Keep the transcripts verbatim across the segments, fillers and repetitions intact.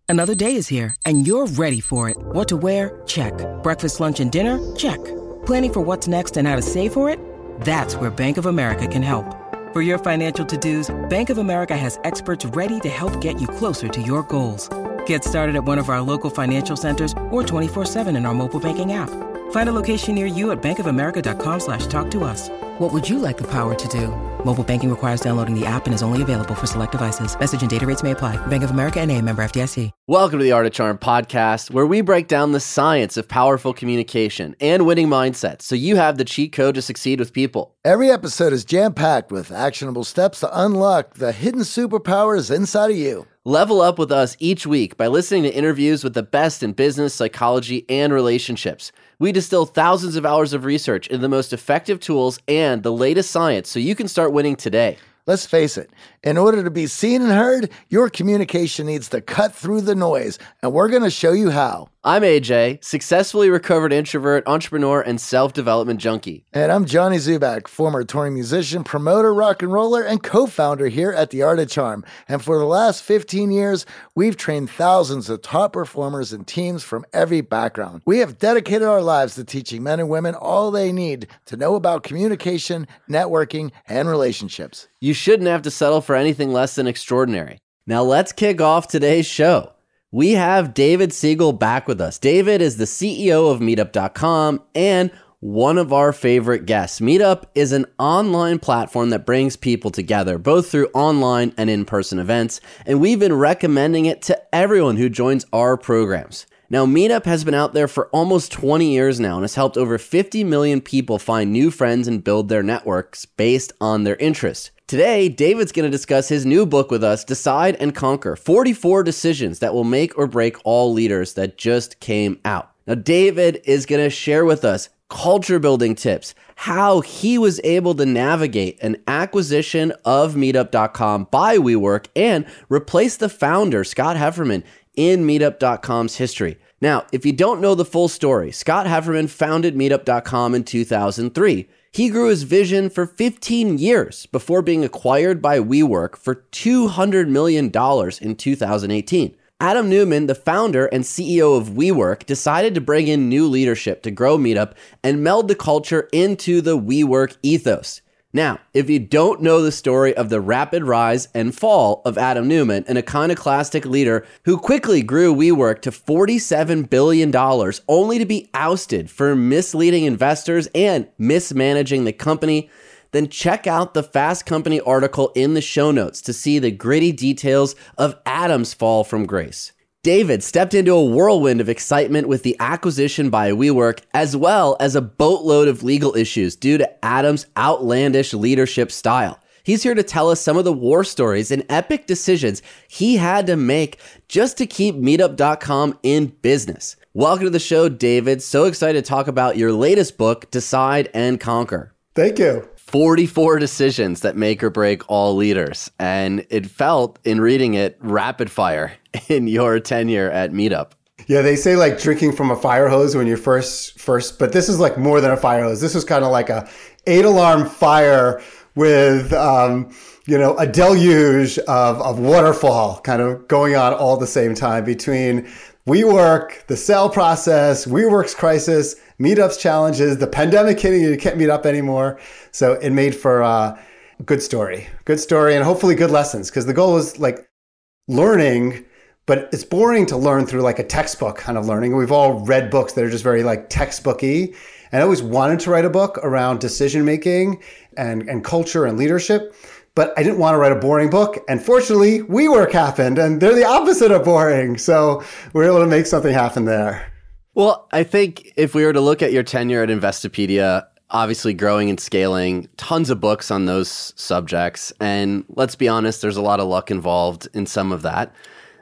Another day is here, and you're ready for it. What to wear? Check. Breakfast, lunch, and dinner? Check. Planning for what's next and how to save for it? That's where Bank of America can help. For your financial to-dos, Bank of America has experts ready to help get you closer to your goals. Get started at one of our local financial centers or twenty-four seven in our mobile banking app. Find a location near you at bankofamerica.com slash talk to us. What would you like the power to do? Mobile banking requires downloading the app and is only available for select devices. Message and data rates may apply. Bank of America N A, member F D I C. Welcome to the Art of Charm podcast, where we break down the science of powerful communication and winning mindsets so you have the cheat code to succeed with people. Every episode is jam-packed with actionable steps to unlock the hidden superpowers inside of you. Level up with us each week by listening to interviews with the best in business, psychology, and relationships. We distill thousands of hours of research into the most effective tools and the latest science so you can start winning today. Let's face it, in order to be seen and heard, your communication needs to cut through the noise, and we're going to show you how. I'm A J, successfully recovered introvert, entrepreneur, and self-development junkie. And I'm Johnny Zubak, former touring musician, promoter, rock and roller, and co-founder here at The Art of Charm. And for the last fifteen years, we've trained thousands of top performers and teams from every background. We have dedicated our lives to teaching men and women all they need to know about communication, networking, and relationships. You shouldn't have to settle for anything less than extraordinary. Now let's kick off today's show. We have David Siegel back with us. David is the C E O of Meetup dot com and one of our favorite guests. Meetup is an online platform that brings people together, both through online and in-person events, and we've been recommending it to everyone who joins our programs. Now, Meetup has been out there for almost twenty years now and has helped over fifty million people find new friends and build their networks based on their interests. Today, David's going to discuss his new book with us, Decide and Conquer, forty-four Decisions That Will Make or Break All Leaders, that just came out. Now, David is going to share with us culture building tips, how he was able to navigate an acquisition of Meetup dot com by WeWork and replace the founder, Scott Hefferman, in Meetup dot com's history. Now, if you don't know the full story, Scott Hefferman founded Meetup dot com in two thousand three. He grew his vision for fifteen years before being acquired by WeWork for two hundred million dollars in two thousand eighteen. Adam Neumann, the founder and C E O of WeWork, decided to bring in new leadership to grow Meetup and meld the culture into the WeWork ethos. Now, if you don't know the story of the rapid rise and fall of Adam Neumann, an iconoclastic leader who quickly grew WeWork to forty-seven billion dollars, only to be ousted for misleading investors and mismanaging the company, then check out the Fast Company article in the show notes to see the gritty details of Adam's fall from grace. David stepped into a whirlwind of excitement with the acquisition by WeWork, as well as a boatload of legal issues due to Adam's outlandish leadership style. He's here to tell us some of the war stories and epic decisions he had to make just to keep Meetup dot com in business. Welcome to the show, David. So excited to talk about your latest book, Decide and Conquer. Thank you. forty-four decisions that make or break all leaders. And it felt, in reading it, rapid fire in your tenure at Meetup. Yeah, they say like drinking from a fire hose when you're first, first, but this is like more than a fire hose. This is kind of like a eight alarm fire with, um, you know, a deluge of, of waterfall kind of going on all at the same time between WeWork, the sale process, WeWork's crisis, Meetup's challenges, the pandemic hitting you, you can't meet up anymore. So it made for uh, a good story, good story, and hopefully good lessons, because the goal is like learning, but it's boring to learn through like a textbook kind of learning. We've all read books that are just very like textbooky. And I always wanted to write a book around decision-making and, and culture and leadership, but I didn't want to write a boring book. And fortunately, WeWork happened, and they're the opposite of boring. So we're able to make something happen there. Well, I think if we were to look at your tenure at Investopedia, obviously growing and scaling, tons of books on those subjects. And let's be honest, there's a lot of luck involved in some of that.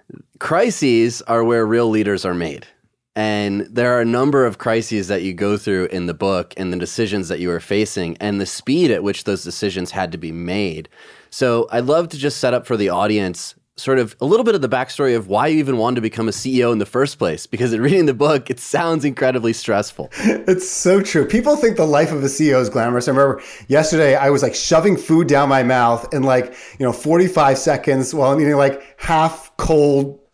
Crises are where real leaders are made. And there are a number of crises that you go through in the book and the decisions that you were facing and the speed at which those decisions had to be made. So I'd love to just set up for the audience sort of a little bit of the backstory of why you even wanted to become a C E O in the first place, because in reading the book, it sounds incredibly stressful. It's so true. People think the life of a C E O is glamorous. I remember yesterday I was like shoving food down my mouth in like, you know, forty-five seconds while I'm eating like half cold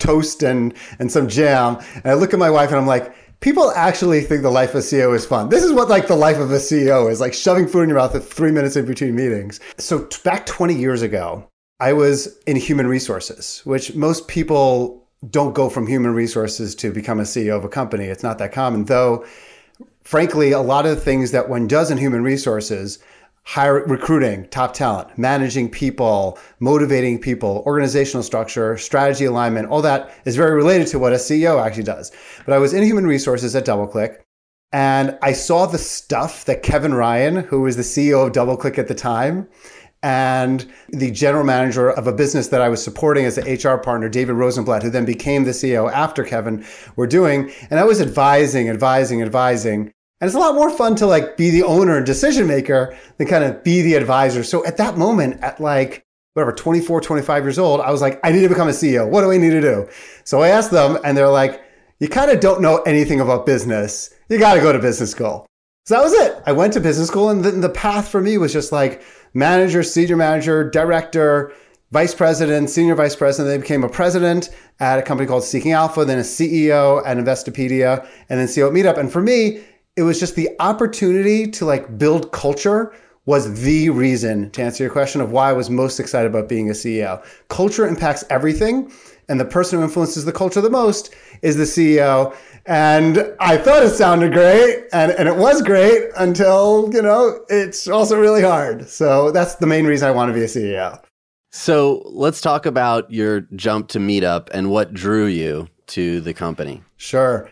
toast and, and some jam. And I look at my wife and I'm like, people actually think the life of a C E O is fun. This is what like the life of a C E O is, like shoving food in your mouth at three minutes in between meetings. So t- back twenty years ago, I was in human resources, which most people don't go from human resources to become a C E O of a company. It's not that common, though. Frankly, a lot of the things that one does in human resources, hire, recruiting, top talent, managing people, motivating people, organizational structure, strategy alignment, all that is very related to what a C E O actually does. But I was in human resources at DoubleClick, and I saw the stuff that Kevin Ryan, who was the C E O of DoubleClick at the time, and the general manager of a business that I was supporting as an H R partner, David Rosenblatt, who then became the C E O after Kevin, were doing. And I was advising, advising, advising. And it's a lot more fun to like be the owner and decision maker than kind of be the advisor. So at that moment, at like, whatever, twenty-four, twenty-five years old, I was like, I need to become a C E O. What do I need to do? So I asked them, and they're like, you kind of don't know anything about business. You got to go to business school. So that was it. I went to business school, and then the path for me was just like manager, senior manager, director, vice president, senior vice president. Then became a president at a company called Seeking Alpha, then a C E O at Investopedia, and then C E O at Meetup. And for me, it was just the opportunity to like build culture was the reason, to answer your question, of why I was most excited about being a C E O. Culture impacts everything, and the person who influences the culture the most is the C E O. And I thought it sounded great, and, and it was great until, you know, it's also really hard. So that's the main reason I want to be a C E O. So let's talk about your jump to Meetup and what drew you to the company. Sure.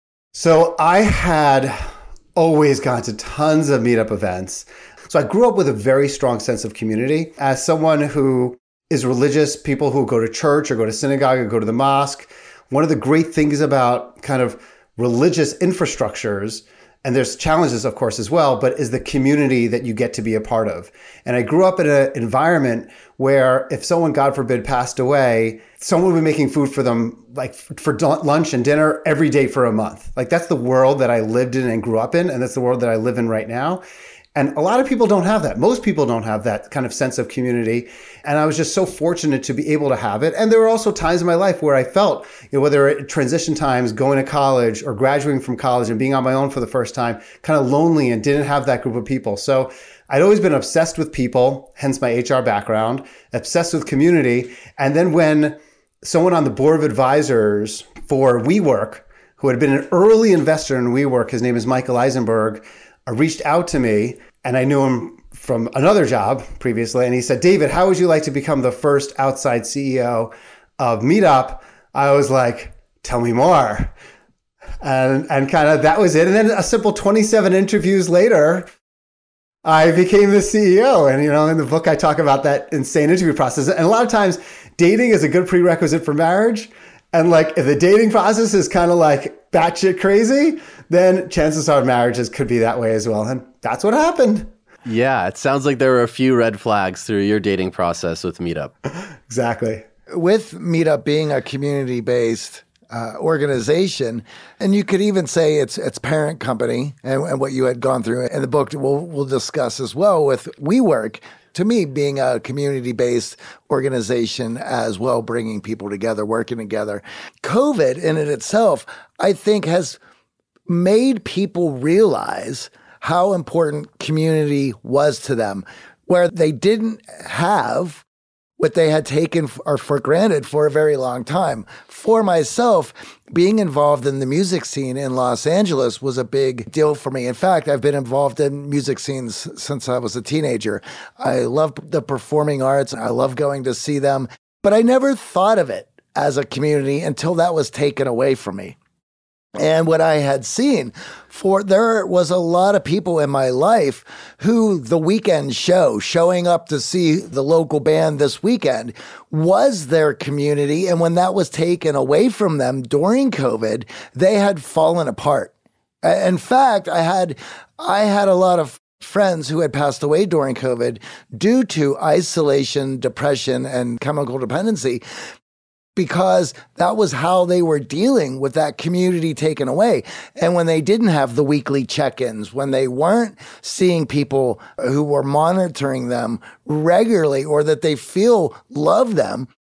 So I had always gone to tons of Meetup events. So I grew up with a very strong sense of community. As someone who is religious, people who go to church or go to synagogue or go to the mosque, one of the great things about kind of religious infrastructures, and there's challenges, of course, as well, but is the community that you get to be a part of. And I grew up in an environment where if someone, God forbid, passed away, someone would be making food for them like for lunch and dinner every day for a month. Like that's the world that I lived in and grew up in, and that's the world that I live in right now. And a lot of people don't have that. Most people don't have that kind of sense of community. And I was just so fortunate to be able to have it. And there were also times in my life where I felt, you know, whether it transition times, going to college or graduating from college and being on my own for the first time, kind of lonely and didn't have that group of people. So I'd always been obsessed with people, hence my H R background, obsessed with community. And then when someone on the board of advisors for WeWork, who had been an early investor in WeWork, his name is Michael Eisenberg, uh, reached out to me, and I knew him from another job previously. And he said, David, how would you like to become the first outside C E O of Meetup? I was like, tell me more. And, and kind of that was it. And then a simple twenty-seven interviews later, I became the C E O. And, you know, in the book, I talk about that insane interview process. And a lot of times dating is a good prerequisite for marriage. And like, if the dating process is kind of like batshit crazy, then chances are marriages could be that way as well. And that's what happened. Yeah, it sounds like there were a few red flags through your dating process with Meetup. Exactly. With Meetup being a community-based uh, organization, and you could even say it's its parent company, and, and what you had gone through in the book, we'll, we'll discuss as well with WeWork. To me, being a community-based organization as well, bringing people together, working together. COVID in it itself, I think, has made people realize how important community was to them, where they didn't have what they had taken or for granted for a very long time. For myself, being involved in the music scene in Los Angeles was a big deal for me. In fact, I've been involved in music scenes since I was a teenager. I love the performing arts. I love going to see them, but I never thought of it as a community until that was taken away from me. And what I had seen, for there was a lot of people in my life who the weekend show, showing up to see the local band this weekend, was their community. And when that was taken away from them during COVID, they had fallen apart. In fact, I had I had a lot of friends who had passed away during COVID due to isolation, depression, and chemical dependency, because that was how they were dealing with that community taken away. And when they didn't have the weekly check-ins, when they weren't seeing people who were monitoring them regularly or that they feel love them,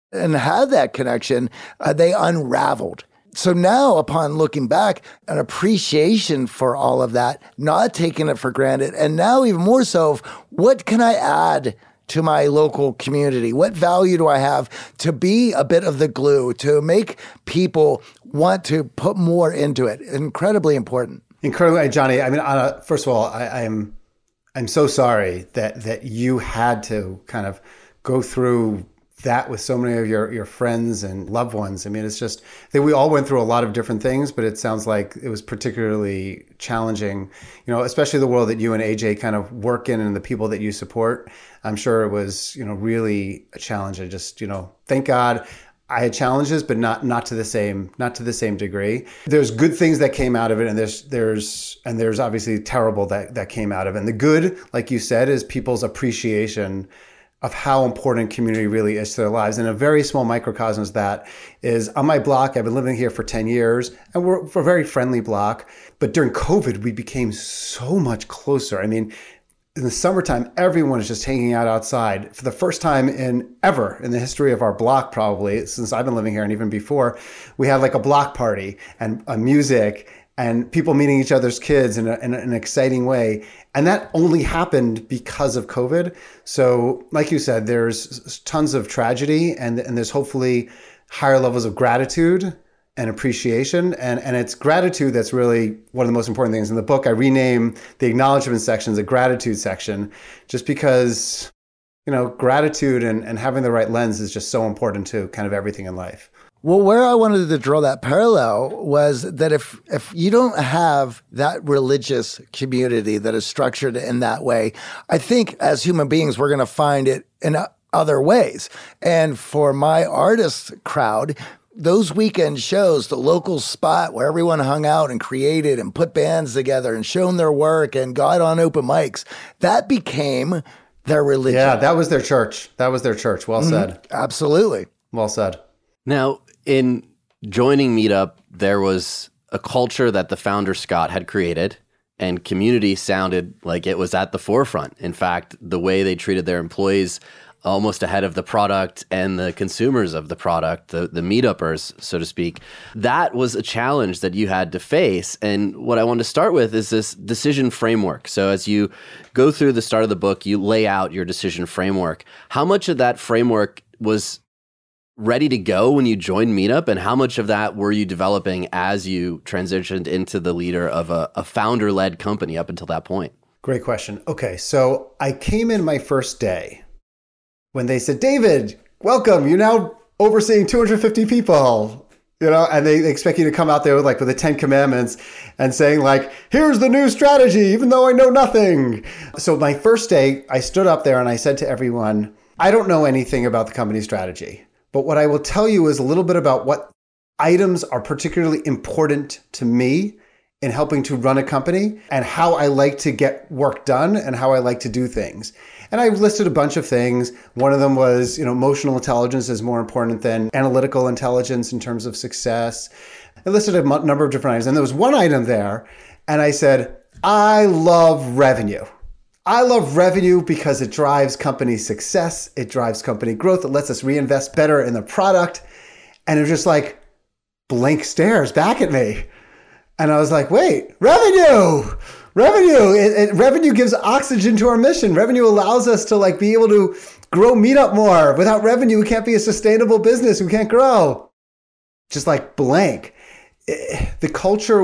and had that connection, uh, they unraveled. So now, upon looking back, an appreciation for all of that, not taking it for granted, and now even more so, of what can I add to my local community? What value do I have to be a bit of the glue, to make people want to put more into it? Incredibly important. Incredibly, Johnny. I mean, on a, first of all, I, I'm I'm so sorry that that you had to kind of go through that with so many of your, your friends and loved ones. I mean, it's just, I think we all went through a lot of different things, but it sounds like it was particularly challenging, you know, especially the world that you and A J kind of work in and the people that you support. I'm sure it was, you know, really a challenge. I just, you know, thank God I had challenges, but not, not to the same, not to the same degree. There's good things that came out of it. And there's, there's, and there's obviously terrible that, that came out of it. And the good, like you said, is people's appreciation of how important community really is to their lives. And a very small microcosm of that is on my block. I've been living here for ten years and we're, we're a very friendly block. But during COVID, we became so much closer. I mean, in the summertime, everyone is just hanging out outside. For the first time in ever in the history of our block, probably since I've been living here and even before, we had like a block party and a music and people meeting each other's kids in, a, in an exciting way. And that only happened because of COVID. So like you said, there's tons of tragedy and, and there's hopefully higher levels of gratitude and appreciation. And, and it's gratitude that's really one of the most important things. In the book, I rename the acknowledgement section the gratitude section, just because, you know, gratitude and, and having the right lens is just so important to kind of everything in life. Well, where I wanted to draw that parallel was that if if you don't have that religious community that is structured in that way, I think as human beings, we're going to find it in other ways. And for my artist crowd, those weekend shows, the local spot where everyone hung out and created and put bands together and shown their work and got on open mics, that became their religion. Yeah, that was their church. That was their church. Well said. Mm-hmm. Absolutely. Well said. Now, in joining Meetup, there was a culture that the founder, Scott, had created, and community sounded like it was at the forefront. In fact, the way they treated their employees almost ahead of the product and the consumers of the product, the, the meetuppers, so to speak, that was a challenge that you had to face. And what I want to start with is this decision framework. So as you go through the start of the book, you lay out your decision framework. How much of that framework was ready to go when you joined Meetup, and how much of that were you developing as you transitioned into the leader of a, a founder-led company up until that point? Great question. Okay, so I came in my first day when they said, David, welcome, you're now overseeing two hundred fifty people, you know, and they expect you to come out there with like with the Ten Commandments and saying like, here's the new strategy, even though I know nothing. So my first day, I stood up there and I said to everyone, I don't know anything about the company strategy. But what I will tell you is a little bit about what items are particularly important to me in helping to run a company and how I like to get work done and how I like to do things. And I listed a bunch of things. One of them was, you know, emotional intelligence is more important than analytical intelligence in terms of success. I listed a m- number of different items. And there was one item there. And I said, I love revenue. I love revenue because it drives company success. It drives company growth. It lets us reinvest better in the product. And it was just like blank stares back at me. And I was like, wait, revenue, revenue, it, it, revenue gives oxygen to our mission. Revenue allows us to like be able to grow Meetup more. Without revenue, we can't be a sustainable business. We can't grow. Just like blank. It, the culture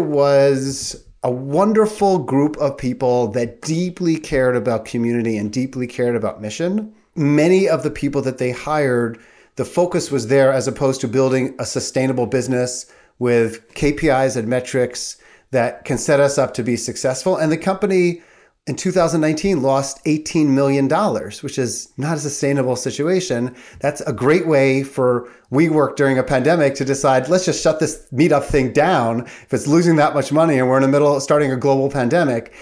was a wonderful group of people that deeply cared about community and deeply cared about mission. Many of the people that they hired, the focus was there as opposed to building a sustainable business with K P Is and metrics that can set us up to be successful. And the company in two thousand nineteen lost eighteen million dollars, which is not a sustainable situation. That's a great way for WeWork during a pandemic to decide, let's just shut this Meetup thing down if it's losing that much money and we're in the middle of starting a global pandemic.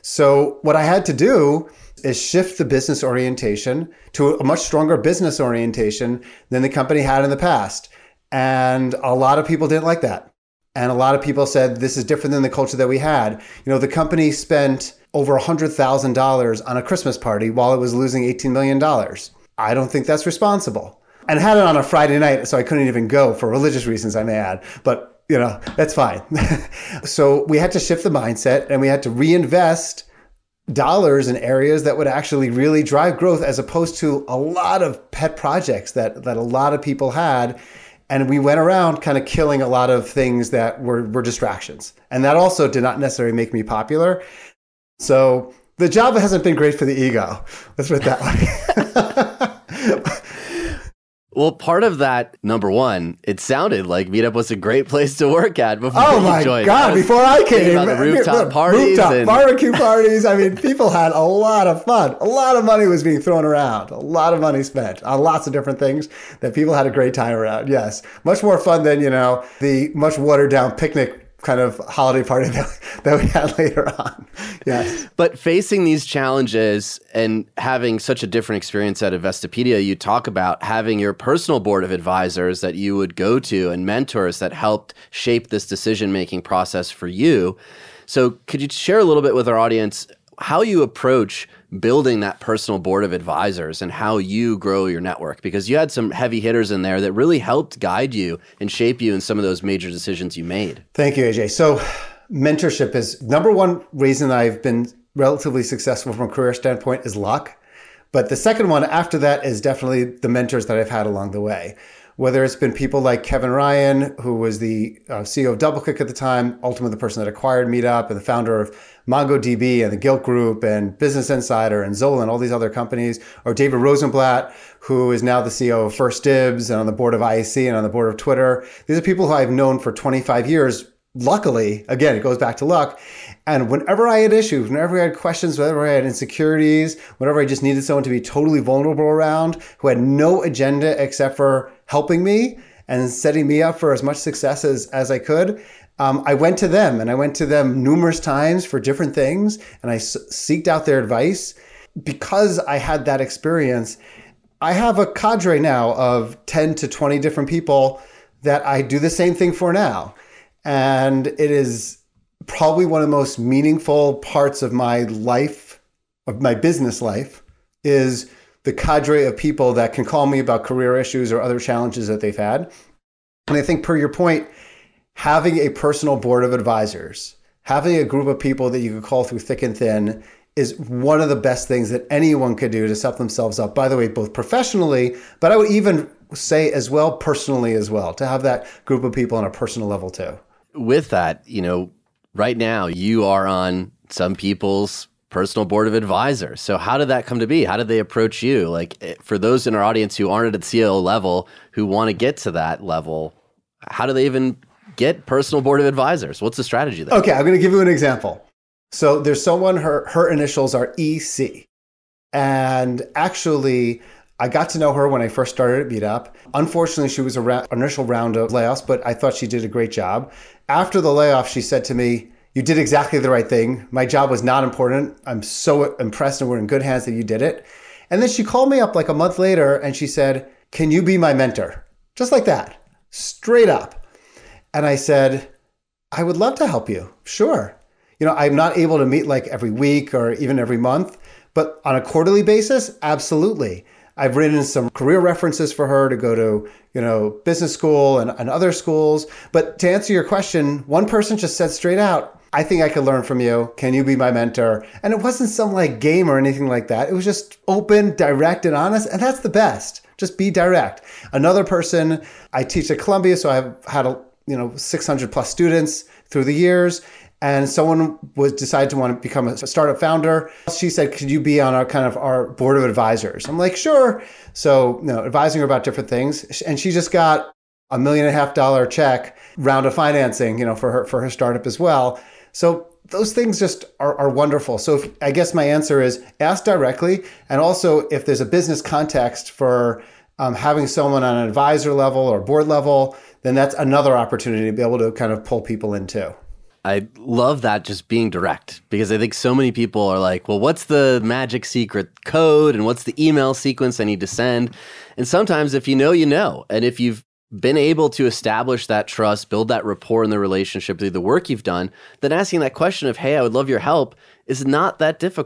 So what I had to do is shift the business orientation to a much stronger business orientation than the company had in the past. And a lot of people didn't like that. And a lot of people said, this is different than the culture that we had. You know, the company spent over one hundred thousand dollars on a Christmas party while it was losing eighteen million dollars. I don't think that's responsible. and had it on a Friday night, so I couldn't even go for religious reasons, I may add. But, you know, that's fine. So we had to shift the mindset, and we had to reinvest dollars in areas that would actually really drive growth, as opposed to a lot of pet projects that, that a lot of people had. And we went around kind of killing a lot of things that were, were distractions. And that also did not necessarily make me popular. So the job hasn't been great for the ego. Let's put it that way. Well, part of that, number one, it sounded like Meetup was a great place to work at before oh you my joined. God, before I came. About the rooftop parties. Rooftop and... barbecue parties. I mean, people had a lot of fun. A lot of money was being thrown around. A lot of money spent on lots of different things that people had a great time around. Yes. Much more fun than, you know, the much watered down picnic kind of holiday party that, that we had later on. Yes. But facing these challenges and having such a different experience at Investopedia, you talk about having your personal board of advisors that you would go to and mentors that helped shape this decision-making process for you. So could you share a little bit with our audience how you approach building that personal board of advisors and how you grow your network? Because you had some heavy hitters in there that really helped guide you and shape you in some of those major decisions you made. Thank you, A J. So mentorship is number one reason I've been relatively successful from a career standpoint is luck. But the second one after that is definitely the mentors that I've had along the way. Whether it's been people like Kevin Ryan, who was the uh, C E O of DoubleClick at the time, ultimately the person that acquired Meetup, and the founder of MongoDB and the Gilt Group and Business Insider and Zola and all these other companies, or David Rosenblatt, who is now the C E O of First Dibs and on the board of I A C and on the board of Twitter. These are people who I've known for twenty-five years. Luckily, again, it goes back to luck. And whenever I had issues, whenever I had questions, whenever I had insecurities, whenever I just needed someone to be totally vulnerable around, who had no agenda except for helping me and setting me up for as much success as, as I could, um, I went to them. And I went to them numerous times for different things. And I s- seeked out their advice. Because I had that experience, I have a cadre now of ten to twenty different people that I do the same thing for now. And it is probably one of the most meaningful parts of my life, of my business life, is the cadre of people that can call me about career issues or other challenges that they've had. And I think per your point, having a personal board of advisors, having a group of people that you can call through thick and thin is one of the best things that anyone could do to set themselves up, by the way, both professionally, but I would even say as well, personally as well, to have that group of people on a personal level too. With that, you know, right now you are on some people's personal board of advisors. So how did that come to be? How did they approach you? Like, for those in our audience who aren't at the C E O level, who want to get to that level, how do they even get personal board of advisors? What's the strategy there? Okay, I'm going to give you an example. So there's someone, her, her initials are E C. And actually, I got to know her when I first started at Meetup. Unfortunately, she was an ra- initial round of layoffs, but I thought she did a great job. After the layoff, she said to me, "You did exactly the right thing. My job was not important. I'm so impressed and we're in good hands that you did it." And then she called me up like a month later and she said, "Can you be my mentor?" Just like that, straight up. And I said, "I would love to help you. Sure. You know, I'm not able to meet like every week or even every month, but on a quarterly basis, absolutely." I've written some career references for her to go to, you know, business school and, and other schools. But to answer your question, one person just said straight out, "I think I could learn from you. Can you be my mentor?" And it wasn't some like game or anything like that. It was just open, direct, and honest. And that's the best. Just be direct. Another person, I teach at Columbia, so I've had, a, you know, six hundred plus students through the years. And someone was decided to want to become a startup founder. She said, "Could you be on our kind of our board of advisors?" I'm like, "Sure." So, you know, advising her about different things. And she just got a million and a half dollar check round of financing, you know, for her, for her startup as well. So those things just are, are wonderful. So if, I guess my answer is ask directly. And also if there's a business context for um, having someone on an advisor level or board level, then that's another opportunity to be able to kind of pull people in too. I love that, just being direct, because I think so many people are like, well, what's the magic secret code and what's the email sequence I need to send? And sometimes if you know, you know. And if you've been able to establish that trust, build that rapport in the relationship through the work you've done, then asking that question of, "Hey, I would love your help," is not that difficult.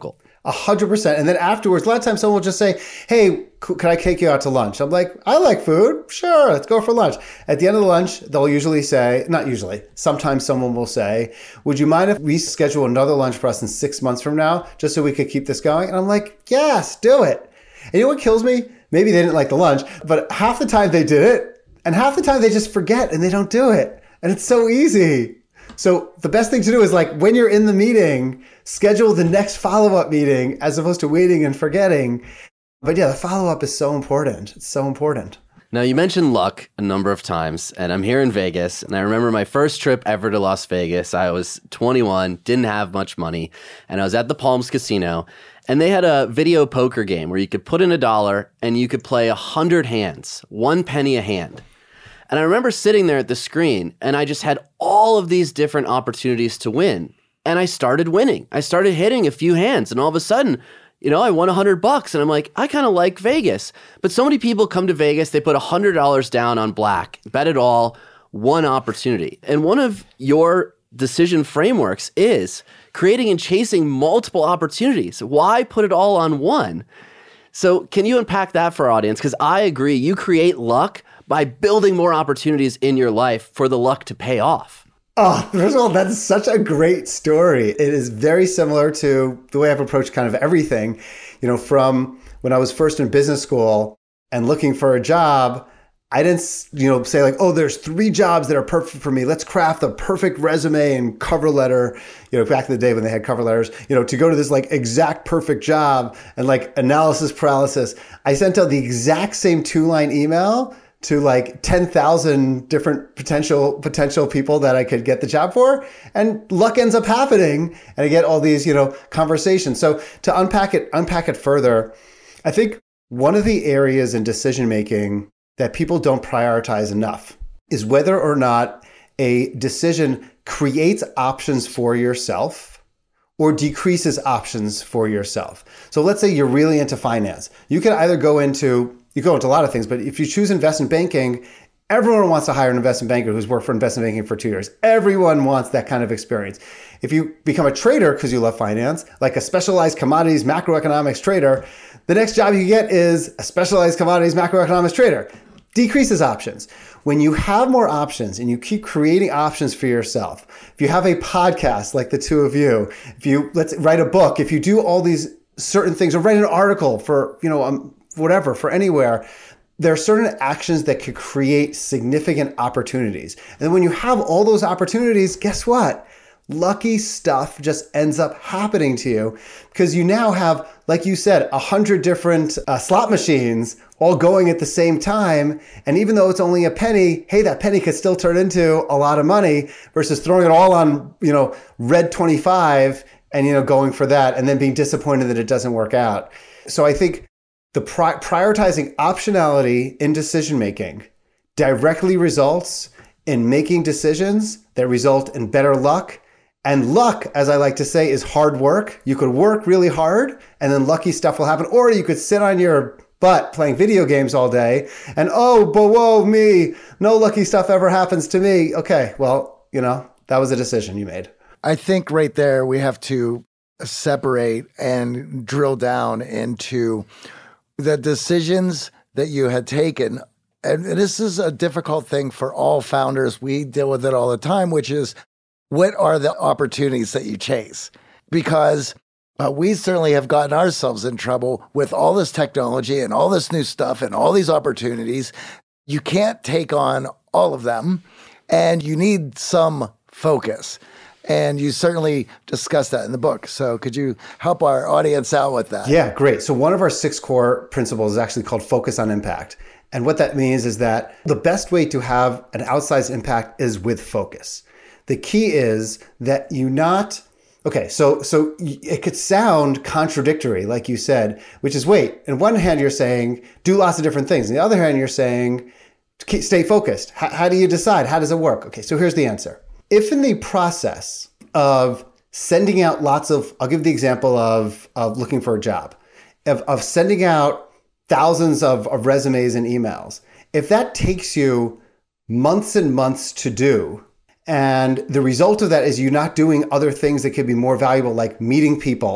A hundred percent. And then afterwards, a lot of times someone will just say, hey, can I take you out to lunch? I'm like, I like food. Sure, let's go for lunch. At the end of the lunch, they'll usually say, not usually, sometimes someone will say, would you mind if we schedule another lunch for us in six months from now, just so we could keep this going? And I'm like, yes, do it. And you know what kills me? Maybe they didn't like the lunch, but half the time they did it, and half the time they just forget and they don't do it. And it's so easy. So the best thing to do is, like, when you're in the meeting, schedule the next follow-up meeting as opposed to waiting and forgetting. But yeah, the follow-up is so important. It's so important. Now, you mentioned luck a number of times, and I'm here in Vegas, and I remember my first trip ever to Las Vegas. I was twenty-one, didn't have much money, and I was at the Palms Casino, and they had a video poker game where you could put in a dollar and you could play a hundred hands, one penny a hand. And I remember sitting there at the screen, and I just had all of these different opportunities to win. And I started winning. I started hitting a few hands, and all of a sudden, you know, I won a hundred bucks, and I'm like, I kind of like Vegas. But so many people come to Vegas, they put a hundred dollars down on black, bet it all, one opportunity. And one of your decision frameworks is creating and chasing multiple opportunities. Why put it all on one? So can you unpack that for our audience? Because I agree, you create luck by building more opportunities in your life for the luck to pay off. Oh, first of all, that's such a great story. It is very similar to the way I've approached kind of everything. You know, from when I was first in business school and looking for a job, I didn't, you know, say like, oh, there's three jobs that are perfect for me. Let's craft the perfect resume and cover letter. You know, back in the day when they had cover letters, you know, to go to this like exact perfect job and like analysis paralysis. I sent out the exact same two-line email to like ten thousand different potential potential people that I could get the job for. And luck ends up happening. And I get all these, you know, conversations. So to unpack it, unpack it further, I think one of the areas in decision-making that people don't prioritize enough is whether or not a decision creates options for yourself or decreases options for yourself. So let's say you're really into finance. You can either go into You go into a lot of things, but if you choose investment banking, everyone wants to hire an investment banker who's worked for investment banking for two years. Everyone wants that kind of experience. If you become a trader because you love finance, like a specialized commodities macroeconomics trader, the next job you get is a specialized commodities macroeconomics trader. Decreases options. When you have more options and you keep creating options for yourself, if you have a podcast like the two of you, if you let's write a book, if you do all these certain things or write an article for, you know, um, whatever, for anywhere, there are certain actions that could create significant opportunities. And when you have all those opportunities, guess what? Lucky stuff just ends up happening to you because you now have, like you said, a hundred different uh, slot machines all going at the same time. And even though it's only a penny, hey, that penny could still turn into a lot of money versus throwing it all on, you know, red twenty-five and, you know, going for that and then being disappointed that it doesn't work out. So I think the pri- prioritizing optionality in decision-making directly results in making decisions that result in better luck. And luck, as I like to say, is hard work. You could work really hard and then lucky stuff will happen. Or you could sit on your butt playing video games all day and, oh, but whoa, me, no lucky stuff ever happens to me. Okay, well, you know, that was a decision you made. I think right there we have to separate and drill down into the decisions that you had taken. And this is a difficult thing for all founders. We deal with it all the time, which is what are the opportunities that you chase? Because uh, we certainly have gotten ourselves in trouble with all this technology and all this new stuff and all these opportunities. You can't take on all of them, and you need some focus. And you certainly discuss that in the book. So could you help our audience out with that? Yeah, great. So one of our six core principles is actually called focus on impact. And what that means is that the best way to have an outsized impact is with focus. The key is that you not, okay, so so it could sound contradictory, like you said, which is, wait, on one hand, you're saying do lots of different things. On the other hand, you're saying stay focused. How, how do you decide? How does it work? Okay, so here's the answer. If in the process of sending out lots of, I'll give the example of, of looking for a job, of, of sending out thousands of, of resumes and emails, if that takes you months and months to do, and the result of that is you not doing other things that could be more valuable, like meeting people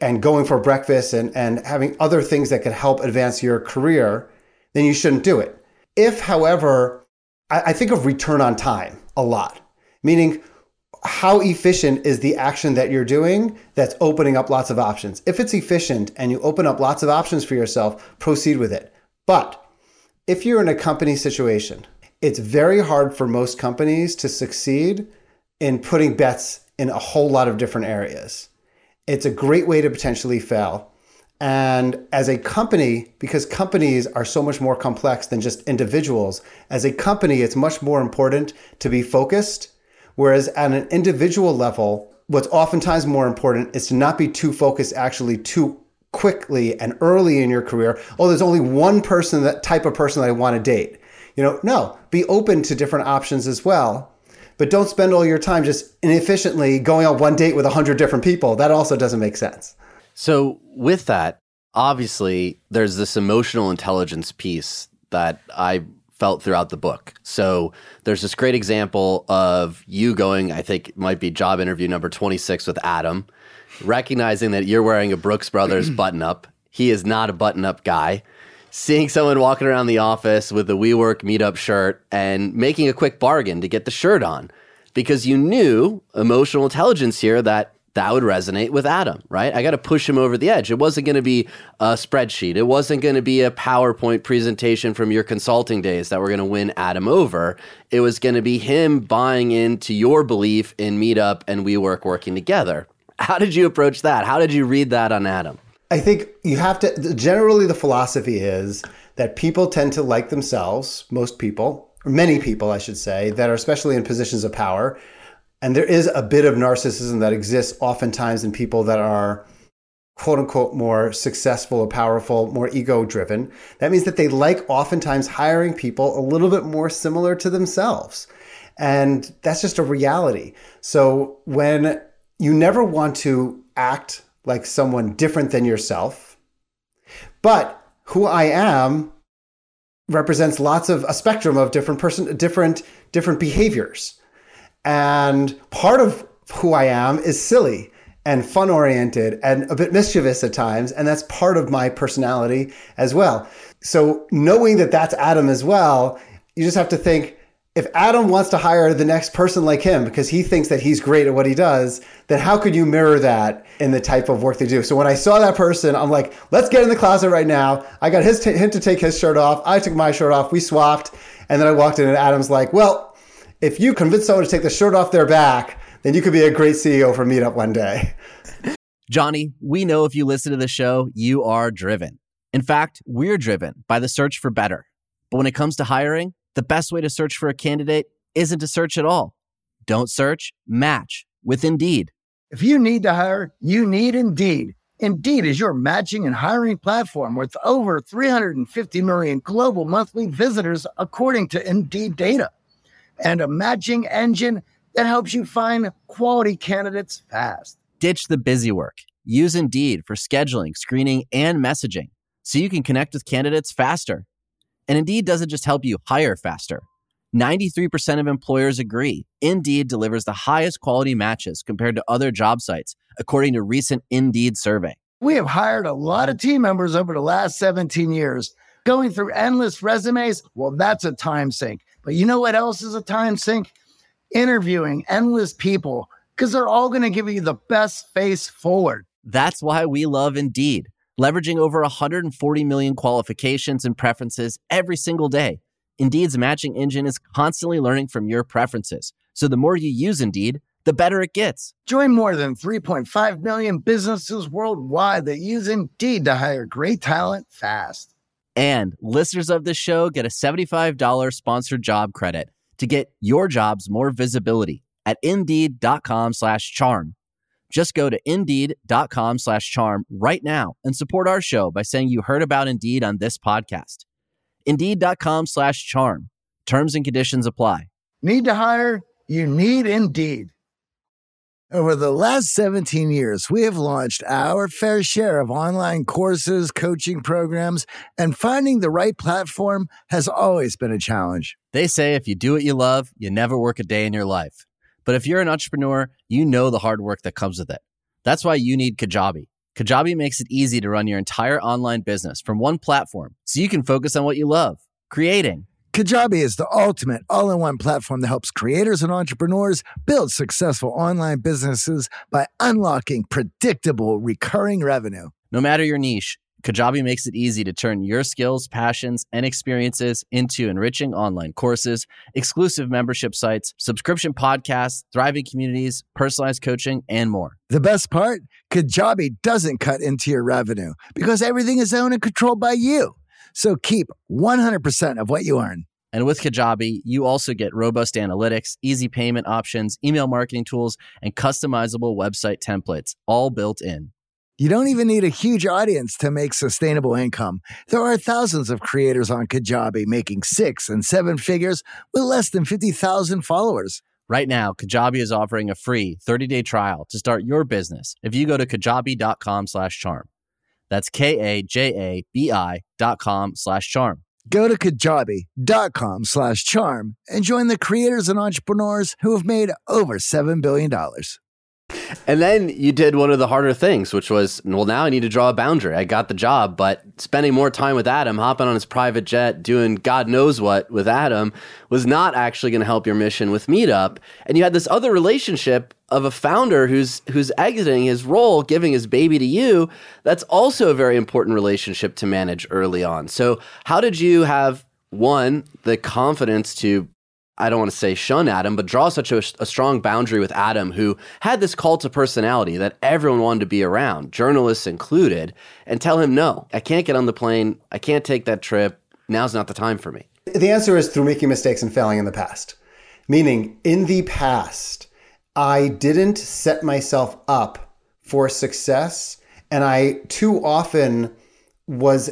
and going for breakfast and, and having other things that could help advance your career, then you shouldn't do it. If, however, I, I think of return on time a lot, meaning how efficient is the action that you're doing that's opening up lots of options. If it's efficient and you open up lots of options for yourself, proceed with it. But if you're in a company situation, it's very hard for most companies to succeed in putting bets in a whole lot of different areas. It's a great way to potentially fail. And as a company, because companies are so much more complex than just individuals, as a company, it's much more important to be focused. Whereas at an individual level, what's oftentimes more important is to not be too focused actually too quickly and early in your career. Oh, there's only one person, that type of person that I want to date. You know, no, be open to different options as well. But don't spend all your time just inefficiently going on one date with a hundred different people. That also doesn't make sense. So with that, obviously, there's this emotional intelligence piece that I felt throughout the book. So there's this great example of you going, I think it might be job interview number twenty-six with Adam, recognizing that you're wearing a Brooks Brothers button-up. He is not a button-up guy. Seeing someone walking around the office with a WeWork meetup shirt and making a quick bargain to get the shirt on because you knew emotional intelligence here that that would resonate with Adam, right? I got to push him over the edge. It wasn't going to be a spreadsheet. It wasn't going to be a PowerPoint presentation from your consulting days that were going to win Adam over. It was going to be him buying into your belief in Meetup and WeWork working together. How did you approach that? How did you read that on Adam? I think you have to, generally the philosophy is that people tend to like themselves, most people, or many people, I should say, that are especially in positions of power. And there is a bit of narcissism that exists oftentimes in people that are quote unquote more successful or powerful, more ego driven. That means that they like oftentimes hiring people a little bit more similar to themselves. And that's just a reality. So when you never want to act like someone different than yourself, but who I am represents lots of a spectrum of different person, different, different behaviors. And part of who I am is silly and fun-oriented and a bit mischievous at times. And that's part of my personality as well. So knowing that that's Adam as well, you just have to think, if Adam wants to hire the next person like him because he thinks that he's great at what he does, then how could you mirror that in the type of work they do? So when I saw that person, I'm like, let's get in the closet right now. I got his t- him to take his shirt off. I took my shirt off. We swapped. And then I walked in and Adam's like, well, if you convince someone to take the shirt off their back, then you could be a great C E O for Meetup one day. Johnny, we know if you listen to the show, you are driven. In fact, we're driven by the search for better. But when it comes to hiring, the best way to search for a candidate isn't to search at all. Don't search, match with Indeed. If you need to hire, you need Indeed. Indeed is your matching and hiring platform with over three hundred fifty million global monthly visitors, according to Indeed data, and a matching engine that helps you find quality candidates fast. Ditch the busy work. Use Indeed for scheduling, screening, and messaging so you can connect with candidates faster. And Indeed doesn't just help you hire faster. ninety-three percent of employers agree Indeed delivers the highest quality matches compared to other job sites, according to a recent Indeed survey. We have hired a lot of team members over the last seventeen years. Going through endless resumes, well, that's a time sink. But you know what else is a time sink? Interviewing endless people, because they're all going to give you the best face forward. That's why we love Indeed. Leveraging over one hundred forty million qualifications and preferences every single day. Indeed's matching engine is constantly learning from your preferences. So the more you use Indeed, the better it gets. Join more than three point five million businesses worldwide that use Indeed to hire great talent fast. And listeners of this show get a seventy-five dollars sponsored job credit to get your jobs more visibility at Indeed.com slash charm. Just go to Indeed.com slash charm right now and support our show by saying you heard about Indeed on this podcast. Indeed.com slash charm. Terms and conditions apply. Need to hire? You need Indeed. Over the last seventeen years, we have launched our fair share of online courses, coaching programs, and finding the right platform has always been a challenge. They say if you do what you love, you never work a day in your life. But if you're an entrepreneur, you know the hard work that comes with it. That's why you need Kajabi. Kajabi makes it easy to run your entire online business from one platform so you can focus on what you love, creating. Kajabi is the ultimate all-in-one platform that helps creators and entrepreneurs build successful online businesses by unlocking predictable, recurring revenue. No matter your niche, Kajabi makes it easy to turn your skills, passions, and experiences into enriching online courses, exclusive membership sites, subscription podcasts, thriving communities, personalized coaching, and more. The best part? Kajabi doesn't cut into your revenue because everything is owned and controlled by you. So keep one hundred percent of what you earn. And with Kajabi, you also get robust analytics, easy payment options, email marketing tools, and customizable website templates, all built in. You don't even need a huge audience to make sustainable income. There are thousands of creators on Kajabi making six and seven figures with less than fifty thousand followers. Right now, Kajabi is offering a free thirty-day trial to start your business if you go to kajabi.com slash charm. That's K-A-J-A-B-I dot com slash charm. Go to kajabi.com slash charm and join the creators and entrepreneurs who have made over seven billion dollars. And then you did one of the harder things, which was, well, now I need to draw a boundary. I got the job, but spending more time with Adam, hopping on his private jet, doing God knows what with Adam was not actually going to help your mission with Meetup. And you had this other relationship of a founder who's who's exiting his role, giving his baby to you. That's also a very important relationship to manage early on. So how did you have, one, the confidence to, I don't want to say shun Adam, but draw such a, a strong boundary with Adam, who had this cult of personality that everyone wanted to be around, journalists included, and tell him, no, I can't get on the plane. I can't take that trip. Now's not the time for me. The answer is through making mistakes and failing in the past. Meaning, in the past, I didn't set myself up for success, and I too often was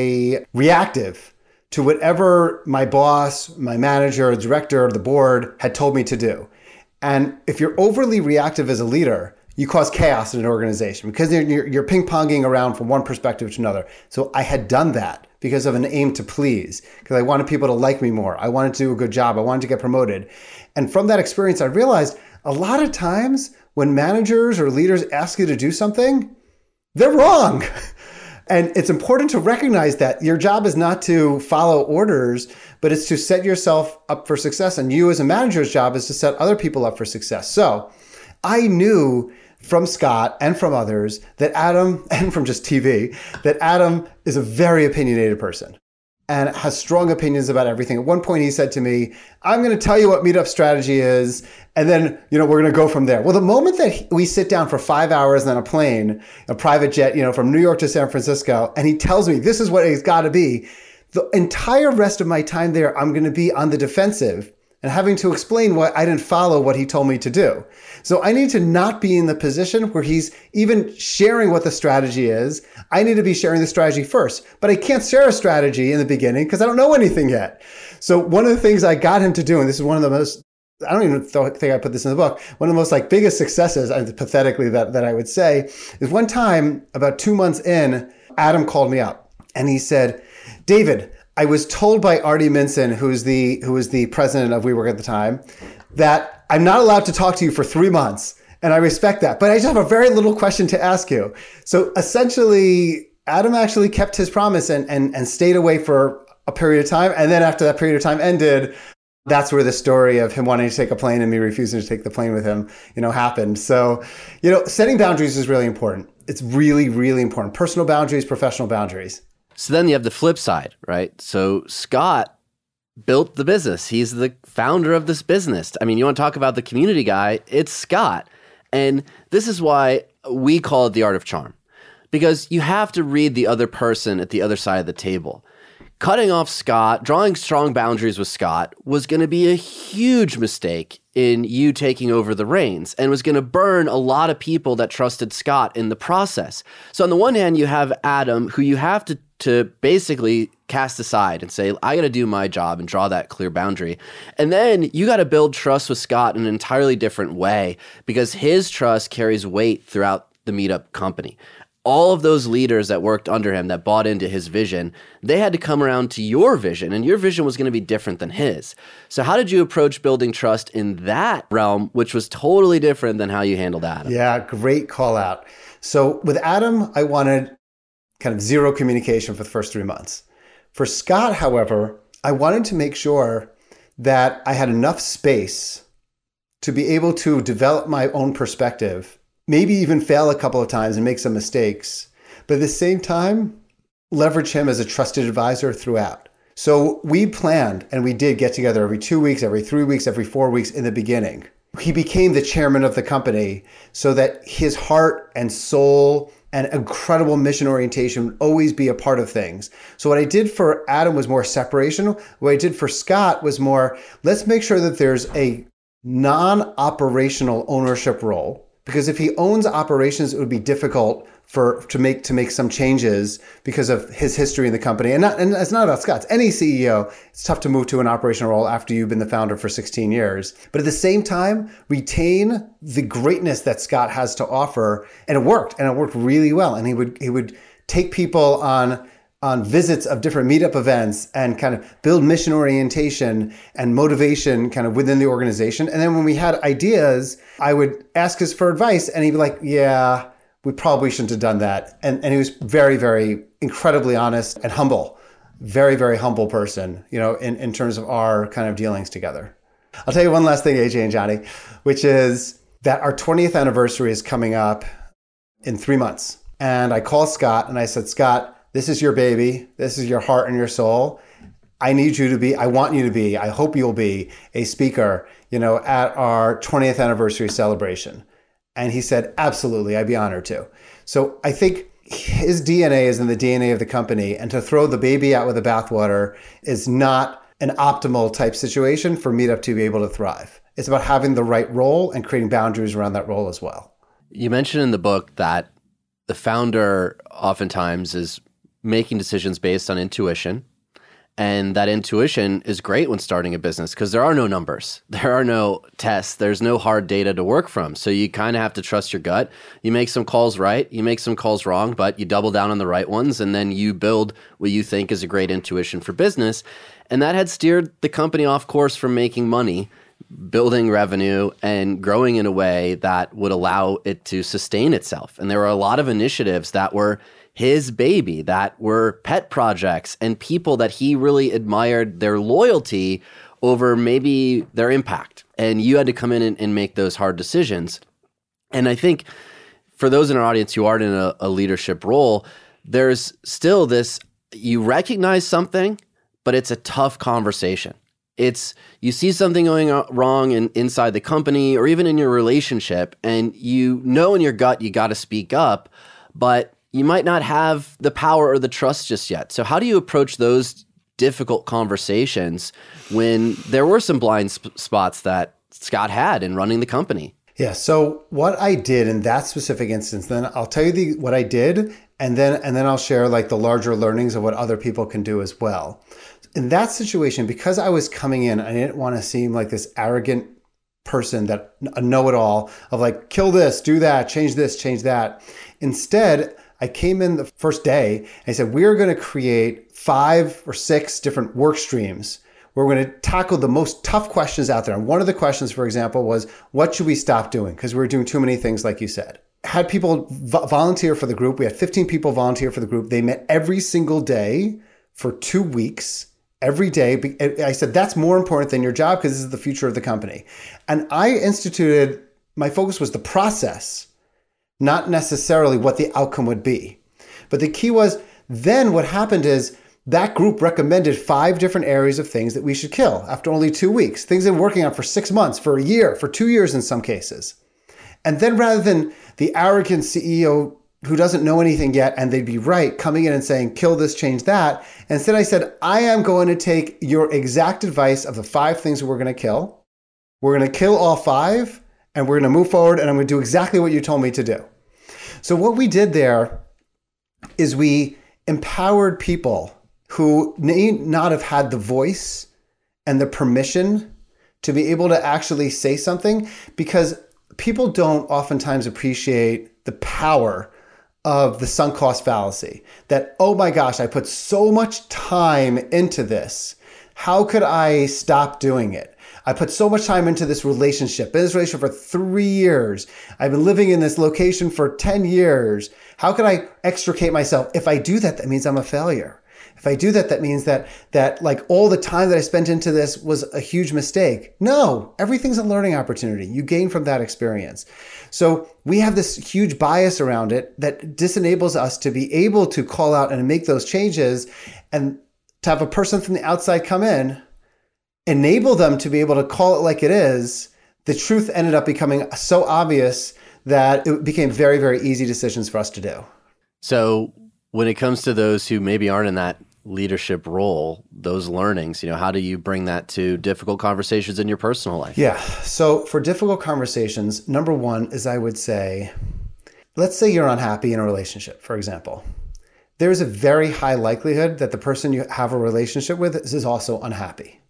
a reactive to whatever my boss, my manager, director, the board had told me to do. And if you're overly reactive as a leader, you cause chaos in an organization because you're, you're ping-ponging around from one perspective to another. So I had done that because of an aim to please, because I wanted people to like me more. I wanted to do a good job. I wanted to get promoted. And from that experience, I realized a lot of times when managers or leaders ask you to do something, they're wrong. And it's important to recognize that your job is not to follow orders, but it's to set yourself up for success. And you as a manager's job is to set other people up for success. So I knew from Scott and from others that Adam, and from just T V, that Adam is a very opinionated person and has strong opinions about everything. At one point he said to me, I'm going to tell you what Meetup strategy is, and then, you know, we're going to go from there. Well, the moment that we sit down for five hours on a plane, a private jet, you know, from New York to San Francisco, and he tells me this is what it's got to be, the entire rest of my time there, I'm going to be on the defensive and having to explain why I didn't follow what he told me to do. So I need to not be in the position where he's even sharing what the strategy is. I need to be sharing the strategy first, but I can't share a strategy in the beginning because I don't know anything yet. So one of the things I got him to do, and this is one of the most, I don't even th- think I put this in the book, one of the most like biggest successes, pathetically, that, that I would say, is one time about two months in, Adam called me up and he said, David, I was told by Artie Minson, who's the who was the president of WeWork at the time, that I'm not allowed to talk to you for three months. And I respect that. But I just have a very little question to ask you. So essentially, Adam actually kept his promise and, and, and stayed away for a period of time. And then after that period of time ended, that's where the story of him wanting to take a plane and me refusing to take the plane with him, you know, happened. So, you know, setting boundaries is really important. It's really, really important. Personal boundaries, professional boundaries. So then you have the flip side, right? So Scott built the business. He's the founder of this business. I mean, you want to talk about the community guy, it's Scott. And this is why we call it the art of charm, because you have to read the other person at the other side of the table. Cutting off Scott, drawing strong boundaries with Scott was going to be a huge mistake in you taking over the reins and was going to burn a lot of people that trusted Scott in the process. So on the one hand, you have Adam, who you have to to basically cast aside and say, I got to do my job and draw that clear boundary. And then you got to build trust with Scott in an entirely different way because his trust carries weight throughout the Meetup company. all of those leaders that worked under him that bought into his vision, they had to come around to your vision, and your vision was going to be different than his. So how did you approach building trust in that realm, which was totally different than how you handled Adam? Yeah, great call out. So with Adam, I wanted kind of zero communication for the first three months. For Scott, however, I wanted to make sure that I had enough space to be able to develop my own perspective, maybe even fail a couple of times and make some mistakes, but at the same time, leverage him as a trusted advisor throughout. So we planned, and we did get together every two weeks, every three weeks, every four weeks in the beginning. He became the chairman of the company so that his heart and soul and incredible mission orientation would always be a part of things. So what I did for Adam was more separation. What I did for Scott was more, let's make sure that there's a non-operational ownership role, because if he owns operations, it would be difficult for to make to make some changes because of his history in the company. And not and it's not about Scott's. Any C E O, it's tough to move to an operational role after you've been the founder for sixteen years. But at the same time, retain the greatness that Scott has to offer. And it worked, and it worked really well. And he would he would take people on on visits of different meetup events and kind of build mission orientation and motivation kind of within the organization. And then when we had ideas, I would ask us for advice, and he'd be like, yeah, we probably shouldn't have done that. And and he was very, very incredibly honest and humble, very, very humble person, you know, in, in terms of our kind of dealings together. I'll tell you one last thing, A J and Johnny, which is that our twentieth anniversary is coming up in three months. And I called Scott and I said, Scott, this is your baby. This is your heart and your soul. I need you to be, I want you to be, I hope you'll be a speaker, you know, at our twentieth anniversary celebration. And he said, absolutely, I'd be honored to. So I think his D N A is in the D N A of the company, and to throw the baby out with the bathwater is not an optimal type situation for Meetup to be able to thrive. It's about having the right role and creating boundaries around that role as well. You mentioned in the book that the founder oftentimes is making decisions based on intuition. And that intuition is great when starting a business because there are no numbers. There are no tests. There's no hard data to work from. So you kind of have to trust your gut. You make some calls right. You make some calls wrong, but you double down on the right ones. And then you build what you think is a great intuition for business. And that had steered the company off course from making money, building revenue, and growing in a way that would allow it to sustain itself. And there were a lot of initiatives that were his baby, that were pet projects and people that he really admired their loyalty over maybe their impact. And you had to come in and, and make those hard decisions. And I think for those in our audience who aren't in a, a leadership role, there's still this, you recognize something, but it's a tough conversation. It's, you see something going wrong in, inside the company or even in your relationship, and you know in your gut you got to speak up, but you might not have the power or the trust just yet. So how do you approach those difficult conversations when there were some blind sp- spots that Scott had in running the company? Yeah. So what I did in that specific instance, then I'll tell you the, what I did, and then and then I'll share like the larger learnings of what other people can do as well. In that situation, because I was coming in, I didn't want to seem like this arrogant person that a know-it-all of like, kill this, do that, change this, change that. Instead, I came in the first day and I said, we're going to create five or six different work streams. We're going to tackle the most tough questions out there. And one of the questions, for example, was, what should we stop doing? Because we were doing too many things, like you said. Had people vo- volunteer for the group. We had fifteen people volunteer for the group. They met every single day for two weeks. Every day. I said, that's more important than your job because this is the future of the company. And I instituted, my focus was the process, not necessarily what the outcome would be. But the key was, then what happened is that group recommended five different areas of things that we should kill after only two weeks. Things they've been working on for six months, for a year, for two years in some cases. And then rather than the arrogant C E O who doesn't know anything yet, and they'd be right, coming in and saying, kill this, change that. Instead, I said, I am going to take your exact advice of the five things that we're going to kill. We're going to kill all five, and we're going to move forward, and I'm going to do exactly what you told me to do. So what we did there is we empowered people who may not have had the voice and the permission to be able to actually say something, because people don't oftentimes appreciate the power of the sunk cost fallacy. That, oh my gosh, I put so much time into this. How could I stop doing it? I put so much time into this relationship, in this relationship for three years. I've been living in this location for ten years. How could I extricate myself? If I do that, that means I'm a failure. If I do that, that means that, that like all the time that I spent into this was a huge mistake. No, everything's a learning opportunity. You gain from that experience. So we have this huge bias around it that disenables us to be able to call out and make those changes, and to have a person from the outside come in, enable them to be able to call it like it is. The truth ended up becoming so obvious that it became very, very easy decisions for us to do. So when it comes to those who maybe aren't in that leadership role, those learnings, you know, how do you bring that to difficult conversations in your personal life? Yeah. So for difficult conversations, number one is I would say, let's say you're unhappy in a relationship, for example. There's a very high likelihood that the person you have a relationship with is also unhappy.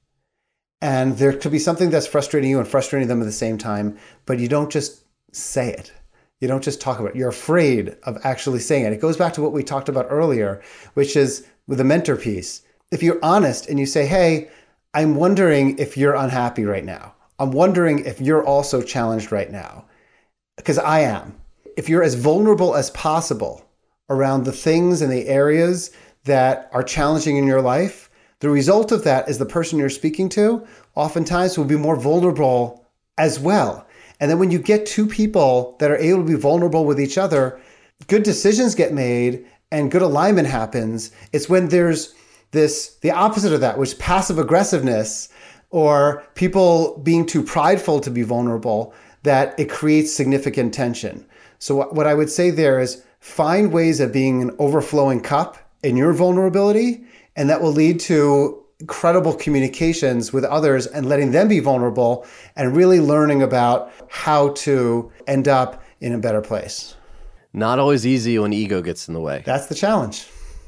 And there could be something that's frustrating you and frustrating them at the same time, but you don't just say it. You don't just talk about it. You're afraid of actually saying it. It goes back to what we talked about earlier, which is with the mentor piece. If you're honest and you say, hey, I'm wondering if you're unhappy right now. I'm wondering if you're also challenged right now, because I am. If you're as vulnerable as possible around the things and the areas that are challenging in your life, the result of that is the person you're speaking to oftentimes will be more vulnerable as well. And then when you get two people that are able to be vulnerable with each other, good decisions get made and good alignment happens. It's when there's this, the opposite of that, which is passive aggressiveness or people being too prideful to be vulnerable, that it creates significant tension. So what I would say there is find ways of being an overflowing cup in your vulnerability, and that will lead to incredible communications with others and letting them be vulnerable and really learning about how to end up in a better place. Not always easy when ego gets in the way. That's the challenge.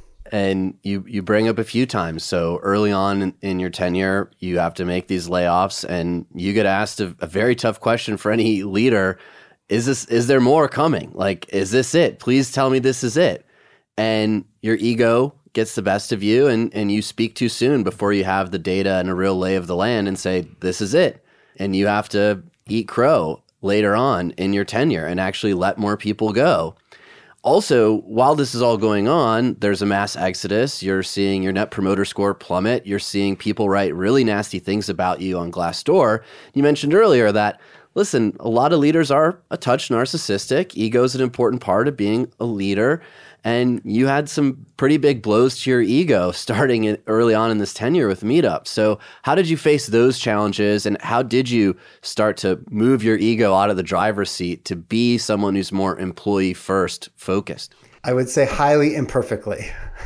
And you, you bring up a few times. So early on in, in your tenure, you have to make these layoffs, and you get asked a, a very tough question for any leader. Is this, is there more coming? Like, is this it? Please tell me this is it. And your ego gets the best of you, and, and you speak too soon before you have the data and a real lay of the land and say, this is it. And you have to eat crow later on in your tenure and actually let more people go. Also, while this is all going on, there's a mass exodus. You're seeing your net promoter score plummet. You're seeing people write really nasty things about you on Glassdoor. You mentioned earlier that, listen, a lot of leaders are a touch narcissistic. Ego is an important part of being a leader. And you had some pretty big blows to your ego starting in, early on in this tenure with Meetup. So how did you face those challenges, and how did you start to move your ego out of the driver's seat to be someone who's more employee first focused? I would say highly imperfectly.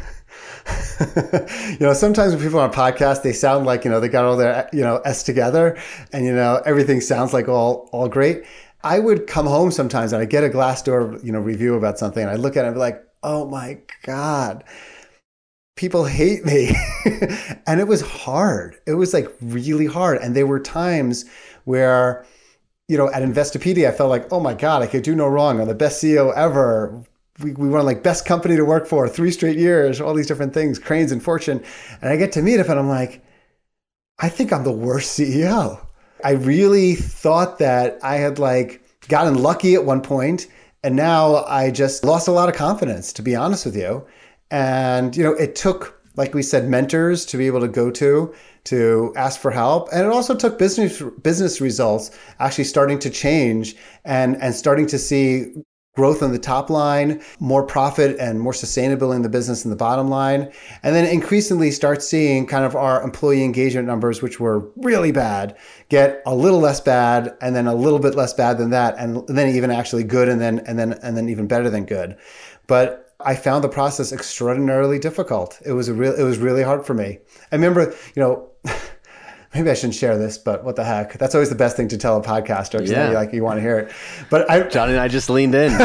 You know, sometimes when people are on podcasts, they sound like, you know, they got all their, you know, S together and, you know, everything sounds like all, all great. I would come home sometimes and I get a Glassdoor, you know, review about something, and I look at it and be like, oh my God, people hate me. And it was hard. It was like really hard. And there were times where, you know, at Investopedia, I felt like, oh my God, I could do no wrong. I'm the best C E O ever. We, we won like best company to work for three straight years, all these different things, Cranes and Fortune. And I get to Meetup and I'm like, I think I'm the worst C E O. I really thought that I had like gotten lucky at one point. And now I just lost a lot of confidence, to be honest with you. And, you know, it took, like we said, mentors to be able to go to, to ask for help. And it also took business business results actually starting to change and, and starting to see growth on the top line, more profit and more sustainability in the business and the bottom line. And then increasingly start seeing kind of our employee engagement numbers, which were really bad, get a little less bad and then a little bit less bad than that. And then even actually good and then, and then, and then even better than good. But I found the process extraordinarily difficult. It was a real, it was really hard for me. I remember, you know, maybe I shouldn't share this, but what the heck? That's always the best thing to tell a podcaster, because yeah. you like you want to hear it. But I, Johnny and I just leaned in.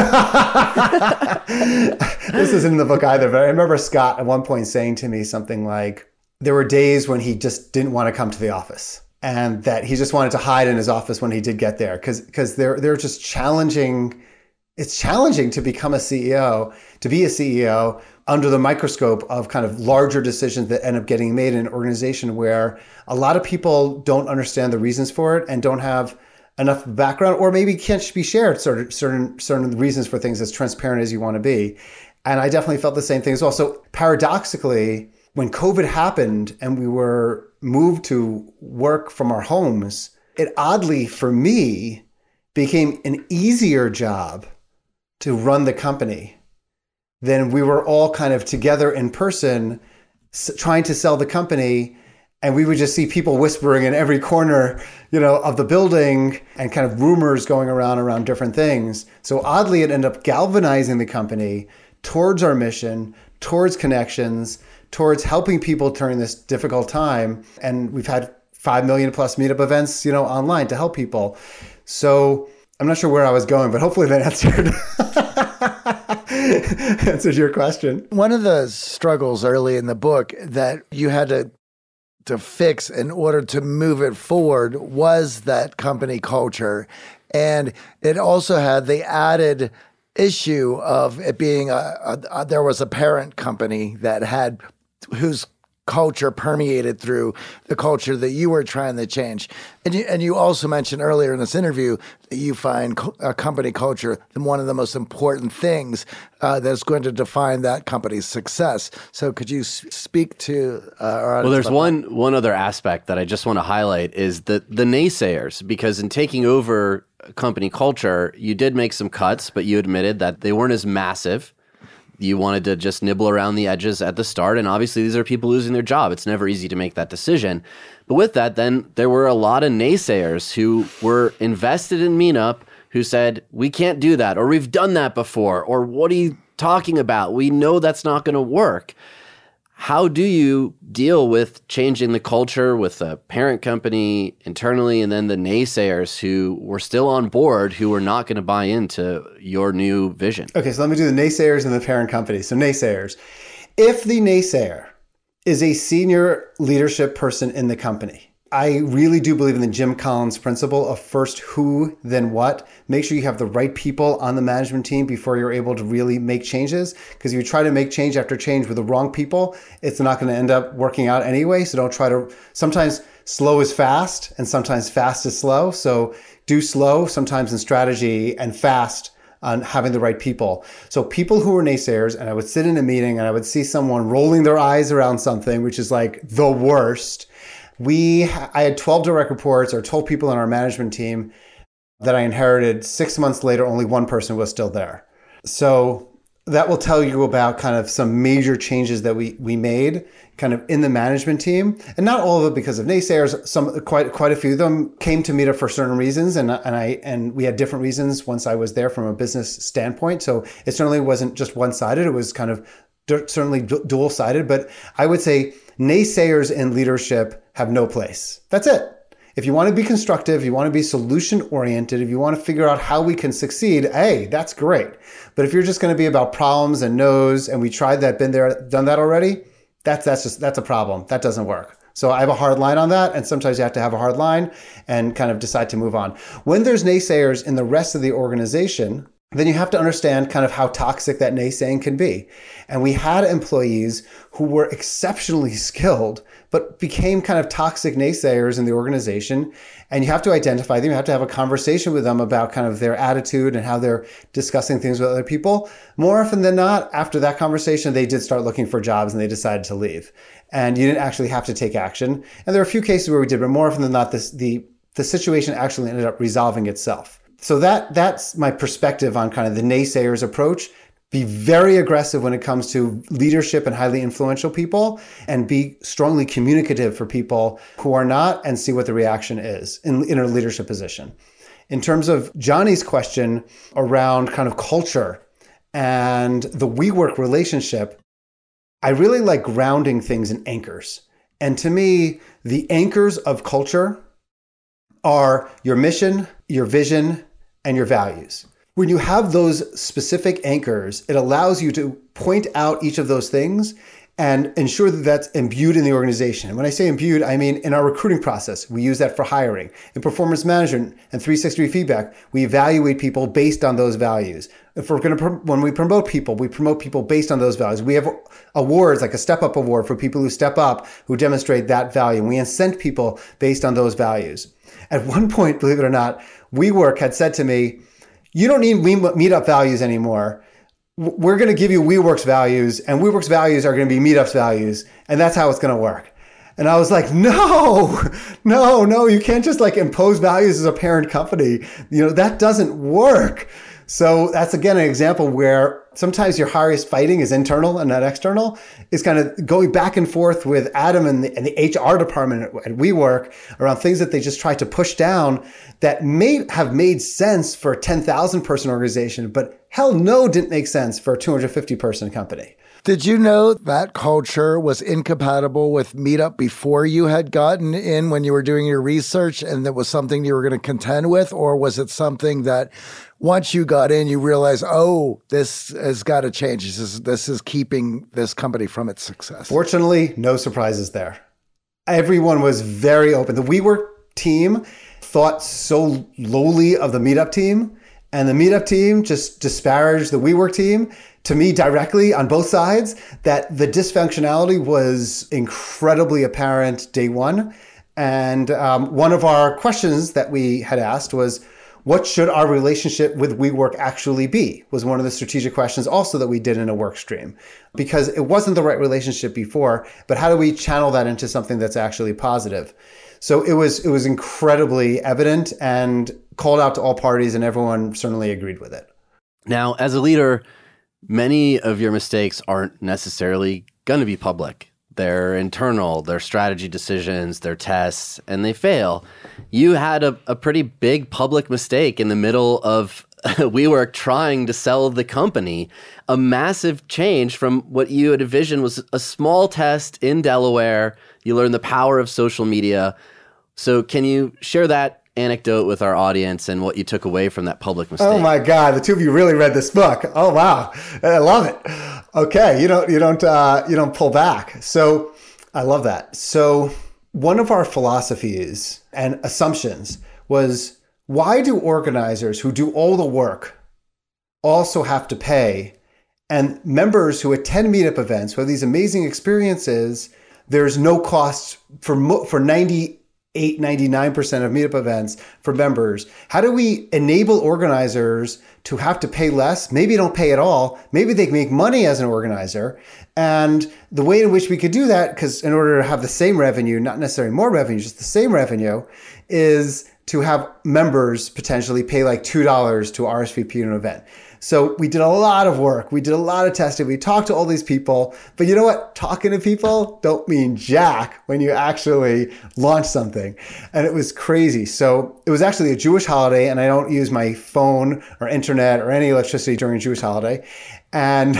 This isn't in the book either, but I remember Scott at one point saying to me something like, there were days when he just didn't want to come to the office, and that he just wanted to hide in his office when he did get there, because because they're they're just challenging it's challenging to become a C E O, to be a C E O under the microscope of kind of larger decisions that end up getting made in an organization where a lot of people don't understand the reasons for it and don't have enough background, or maybe can't be shared sort of certain certain reasons for things as transparent as you want to be. And I definitely felt the same thing as well. So paradoxically, when COVID happened and we were moved to work from our homes, it oddly for me became an easier job to run the company than we were all kind of together in person trying to sell the company. And we would just see people whispering in every corner, you know, of the building and kind of rumors going around around different things. So oddly, it ended up galvanizing the company towards our mission, towards connections, towards helping people during this difficult time. And we've had five million plus meetup events, you know, online to help people. So I'm not sure where I was going, but hopefully that answered answered your question. One of the struggles early in the book that you had to to fix in order to move it forward was that company culture. And it also had the added issue of it being a, a, a there was a parent company that had whose culture permeated through the culture that you were trying to change. And you, and you also mentioned earlier in this interview that you find co- a company culture one of the most important things uh, that's going to define that company's success. So could you s- speak to uh, our audience? Well, there's about one that? one other aspect that I just want to highlight is the the naysayers, because in taking over company culture, you did make some cuts, but you admitted that they weren't as massive. You wanted to just nibble around the edges at the start. And obviously, these are people losing their job. It's never easy to make that decision. But with that, then there were a lot of naysayers who were invested in Meetup who said, we can't do that, or we've done that before, or what are you talking about? We know that's not going to work. How do you deal with changing the culture with the parent company internally and then the naysayers who were still on board, who were not going to buy into your new vision? Okay, so let me do the naysayers and the parent company. So naysayers. If the naysayer is a senior leadership person in the company, I really do believe in the Jim Collins principle of first who, then what. Make sure you have the right people on the management team before you're able to really make changes. Because if you try to make change after change with the wrong people, it's not going to end up working out anyway. So don't try to, sometimes slow is fast and sometimes fast is slow. So do slow sometimes in strategy and fast on having the right people. So people who were naysayers, and I would sit in a meeting and I would see someone rolling their eyes around something, which is like the worst. We, I had twelve direct reports or twelve people on our management team that I inherited. Six months later, only one person was still there. So that will tell you about kind of some major changes that we we made kind of in the management team. And not all of it because of naysayers. Some quite quite a few of them came to Meetup for certain reasons, and and I and we had different reasons once I was there from a business standpoint. So it certainly wasn't just one-sided. It was kind of certainly dual-sided. But I would say naysayers in leadership have no place. That's it. If you want to be constructive, you want to be solution-oriented, if you want to figure out how we can succeed, hey, that's great. But if you're just going to be about problems and no's, and we tried that, been there, done that already, that's that's just that's a problem. That doesn't work. So I have a hard line on that, and sometimes you have to have a hard line and kind of decide to move on. When there's naysayers in the rest of the organization, then you have to understand kind of how toxic that naysaying can be. And we had employees who were exceptionally skilled, but became kind of toxic naysayers in the organization. And you have to identify them. You have to have a conversation with them about kind of their attitude and how they're discussing things with other people. More often than not, after that conversation, they did start looking for jobs and they decided to leave. And you didn't actually have to take action. And there are a few cases where we did, but more often than not, this, the, the situation actually ended up resolving itself. So that that's my perspective on kind of the naysayers approach. Be very aggressive when it comes to leadership and highly influential people, and be strongly communicative for people who are not, and see what the reaction is in, in a leadership position. In terms of Johnny's question around kind of culture and the WeWork relationship, I really like grounding things in anchors. And to me, the anchors of culture are your mission, your vision, and your values. When you have those specific anchors, it allows you to point out each of those things and ensure that that's imbued in the organization. And when I say imbued, I mean in our recruiting process, we use that for hiring. In performance management and three sixty degree feedback, we evaluate people based on those values. If we're going to, when we promote people, we promote people based on those values. We have awards like a Step Up Award for people who step up, who demonstrate that value. And we incent people based on those values. At one point, believe it or not, WeWork had said to me, you don't need Meetup values anymore. We're going to give you WeWork's values, and WeWork's values are going to be Meetup's values, and that's how it's going to work. And I was like, no, no, no, you can't just like impose values as a parent company. You know, that doesn't work. So that's, again, an example where sometimes your highest fighting is internal and not external. It's kind of going back and forth with Adam and the, and the H R department at, at WeWork around things that they just tried to push down that may have made sense for a ten thousand person organization, but hell no, didn't make sense for a two hundred fifty person company. Did you know that culture was incompatible with Meetup before you had gotten in when you were doing your research, and that was something you were going to contend with? Or was it something that once you got in, you realized, oh, this has got to change. This is, this is keeping this company from its success? Fortunately, no surprises there. Everyone was very open. The WeWork team thought so lowly of the Meetup team, and the Meetup team just disparaged the WeWork team to me directly on both sides, that the dysfunctionality was incredibly apparent day one. And um, one of our questions that we had asked was, what should our relationship with WeWork actually be? Was one of the strategic questions also that we did in a work stream, because it wasn't the right relationship before, but how do we channel that into something that's actually positive? So it was, it was incredibly evident and called out to all parties, and everyone certainly agreed with it. Now, as a leader, many of your mistakes aren't necessarily going to be public. They're internal, they're strategy decisions, they're tests, and they fail. You had a, a pretty big public mistake in the middle of WeWork trying to sell the company, a massive change from what you had envisioned was a small test in Delaware. You learned the power of social media. So can you share that anecdote with our audience and what you took away from that public mistake? Oh my God, the two of you really read this book. Oh wow, I love it. Okay, you don't you don't uh, you don't pull back. So I love that. So one of our philosophies and assumptions was, why do organizers who do all the work also have to pay, and members who attend Meetup events, who have these amazing experiences, there's no cost for mo- for ninety-eight, ninety-nine percent of Meetup events for members? How do we enable organizers to have to pay less? Maybe don't pay at all. Maybe they can make money as an organizer. And the way in which we could do that, because in order to have the same revenue, not necessarily more revenue, just the same revenue, is to have members potentially pay like two dollars to R S V P in an event. So we did a lot of work. We did a lot of testing. We talked to all these people. But you know what? Talking to people don't mean jack when you actually launch something. And it was crazy. So it was actually a Jewish holiday, and I don't use my phone or internet or any electricity during a Jewish holiday. And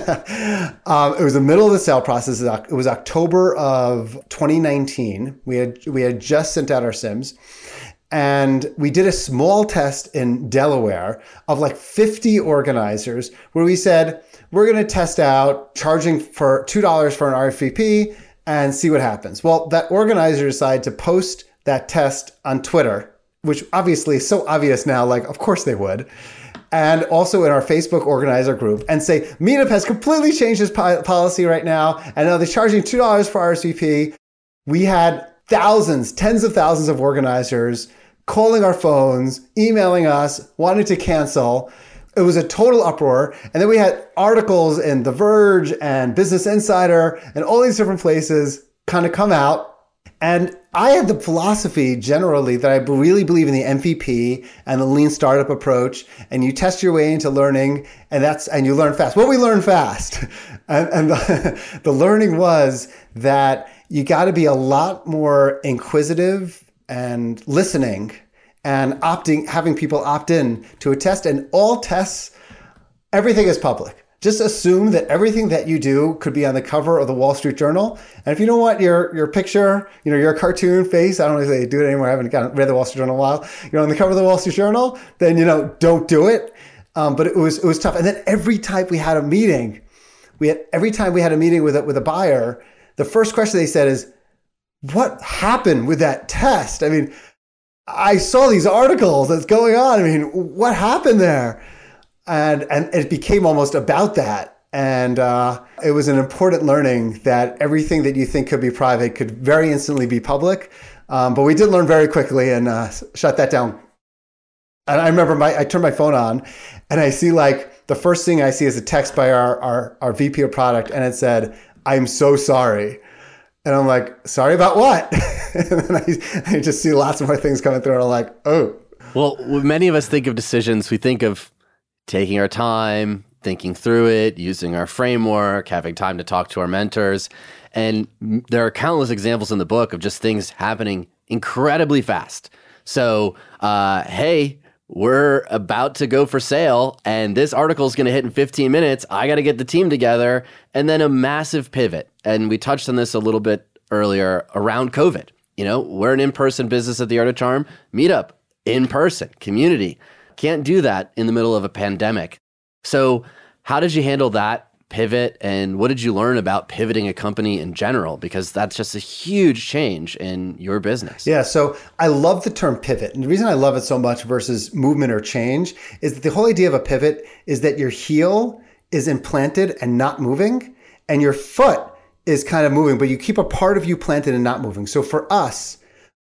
um, it was the middle of the sale process. It was October of twenty nineteen. We had we had just sent out our SIMs. And we did a small test in Delaware of like fifty organizers where we said, we're going to test out charging for two dollars for an R S V P and see what happens. Well, that organizer decided to post that test on Twitter, which obviously is so obvious now, like, of course they would. And also in our Facebook organizer group, and say, Meetup has completely changed its po- policy right now, and now they're charging two dollars for R S V P. We had thousands, tens of thousands of organizers calling our phones, emailing us, wanting to cancel. It was a total uproar. And then we had articles in The Verge and Business Insider and all these different places kind of come out. And I had the philosophy generally that I really believe in the M V P and the lean startup approach, and you test your way into learning, and that's and you learn fast. Well, we learn fast. And, and the, the learning was that you got to be a lot more inquisitive and listening and opting, having people opt in to a test. And all tests, everything is public. Just assume that everything that you do could be on the cover of the Wall Street Journal. And if you don't want your, your picture, you know, your cartoon face, I don't know if they do it anymore. I haven't read the Wall Street Journal in a while. You're on the cover of the Wall Street Journal, then, you know, don't do it. Um, but it was, it was tough. And then every time we had a meeting, we had every time we had a meeting with a, with a buyer, the first question they said is, what happened with that test? I mean, I saw these articles that's going on. I mean, what happened there? And and it became almost about that. And uh, it was an important learning that everything that you think could be private could very instantly be public. Um, but we did learn very quickly and uh, shut that down. And I remember my I turned my phone on and I see like the first thing I see is a text by our, our, our V P of product. And it said, "I'm so sorry." And I'm like, sorry about what? And then I, I just see lots more things coming through. And I'm like, oh. Well, when many of us think of decisions, we think of taking our time, thinking through it, using our framework, having time to talk to our mentors. And there are countless examples in the book of just things happening incredibly fast. So, uh, hey, we're about to go for sale and this article is going to hit in fifteen minutes. I got to get the team together, and then a massive pivot. And we touched on this a little bit earlier around COVID. You know, we're an in-person business at the Art of Charm. Meetup, in person, community. Can't do that in the middle of a pandemic. So how did you handle that pivot, and what did you learn about pivoting a company in general? Because that's just a huge change in your business. Yeah, so I love the term pivot. And the reason I love it so much versus movement or change is that the whole idea of a pivot is that your heel is implanted and not moving, and your foot is kind of moving, but you keep a part of you planted and not moving. So for us,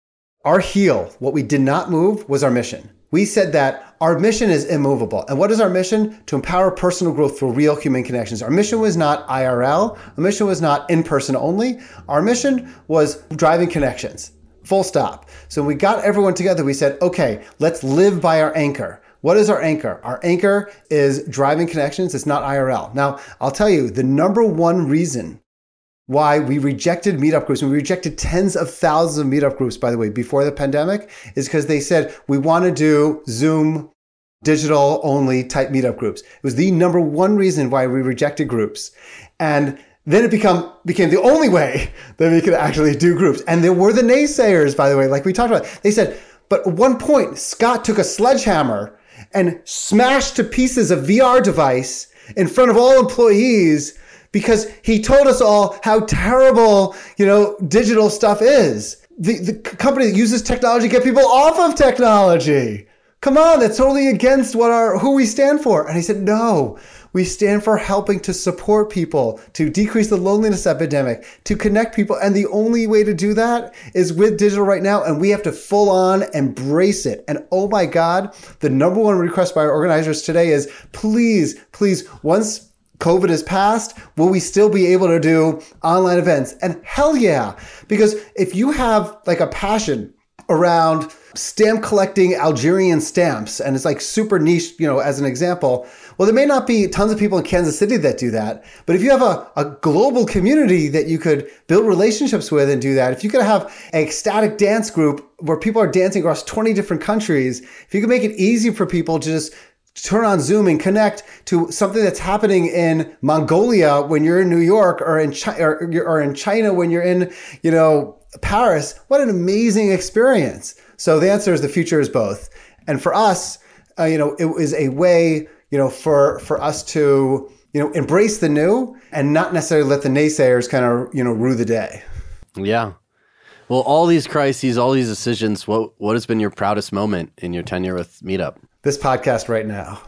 our heel, what we did not move was our mission. We said that our mission is immovable. And what is our mission? To empower personal growth through real human connections. Our mission was not I R L. Our mission was not in person only. Our mission was driving connections, full stop. So when we got everyone together, we said, okay, let's live by our anchor. What is our anchor? Our anchor is driving connections. It's not I R L. Now, I'll tell you, the number one reason why we rejected meetup groups, and we rejected tens of thousands of meetup groups, by the way, before the pandemic, is because they said, we want to do Zoom digital only type meetup groups. It was the number one reason why we rejected groups. And then it become, became the only way that we could actually do groups. And there were the naysayers, by the way, like we talked about. They said, but at one point, Scott took a sledgehammer and smashed to pieces a V R device in front of all employees because he told us all how terrible, you know, digital stuff is. The, the company that uses technology get people off of technology. Come on, that's totally against what our who we stand for. And he said, no, we stand for helping to support people, to decrease the loneliness epidemic, to connect people. And the only way to do that is with digital right now. And we have to full on embrace it. And oh my God, the number one request by our organizers today is please, please, once COVID is past, will we still be able to do online events? And hell yeah, because if you have like a passion around stamp collecting Algerian stamps, and it's like super niche, you know, as an example, well, there may not be tons of people in Kansas City that do that, but if you have a, a global community that you could build relationships with and do that, if you could have an ecstatic dance group where people are dancing across twenty different countries, if you could make it easy for people to just turn on Zoom and connect to something that's happening in Mongolia when you're in New York, or in China, or, or in China when you're in, you know, Paris. What an amazing experience. So the answer is the future is both. And for us, uh, you know, it was a way, you know, for, for us to, you know, embrace the new and not necessarily let the naysayers kind of, you know, rue the day. Yeah. Well, all these crises, all these decisions, what, what has been your proudest moment in your tenure with Meetup? This podcast right now.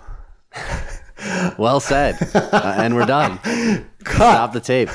Well said. Uh, and we're done. Cut. Stop the tape.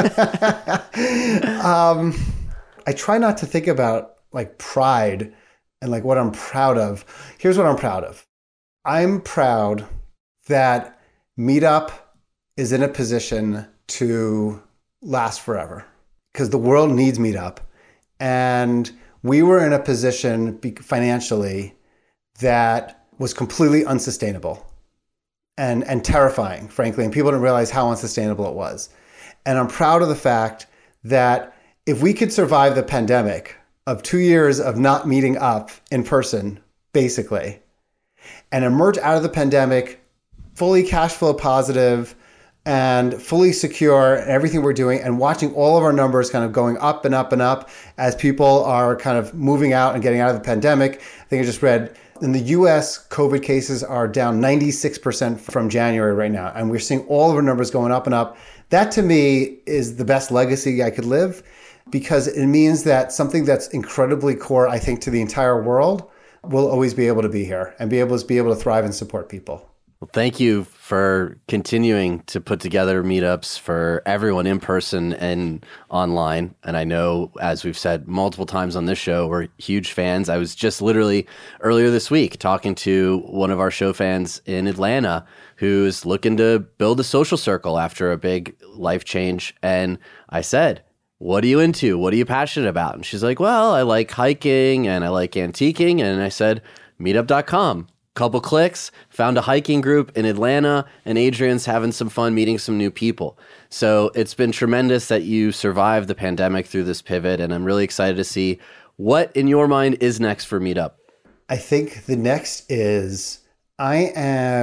um, I try not to think about like pride and like what I'm proud of. Here's what I'm proud of. I'm proud that Meetup is in a position to last forever because the world needs Meetup. And we were in a position financially that was completely unsustainable and, and terrifying, frankly. And people didn't realize how unsustainable it was. And I'm proud of the fact that if we could survive the pandemic of two years of not meeting up in person, basically, and emerge out of the pandemic fully cash flow positive and fully secure in everything we're doing, and watching all of our numbers kind of going up and up and up as people are kind of moving out and getting out of the pandemic. I think I just read In the U S, COVID cases are down ninety-six percent from January right now. And we're seeing all of our numbers going up and up. That to me is the best legacy I could live, because it means that something that's incredibly core, I think, to the entire world will always be able to be here and be able to be able to thrive and support people. Well, thank you for continuing to put together meetups for everyone in person and online. And I know, as we've said multiple times on this show, we're huge fans. I was just literally earlier this week talking to one of our show fans in Atlanta who's looking to build a social circle after a big life change. And I said, what are you into? What are you passionate about? And she's like, well, I like hiking and I like antiquing. And I said, meetup dot com. Couple clicks, found a hiking group in Atlanta, and Adrian's having some fun meeting some new people. So it's been tremendous that you survived the pandemic through this pivot, and I'm really excited to see what, in your mind, is next for Meetup. I think the next is I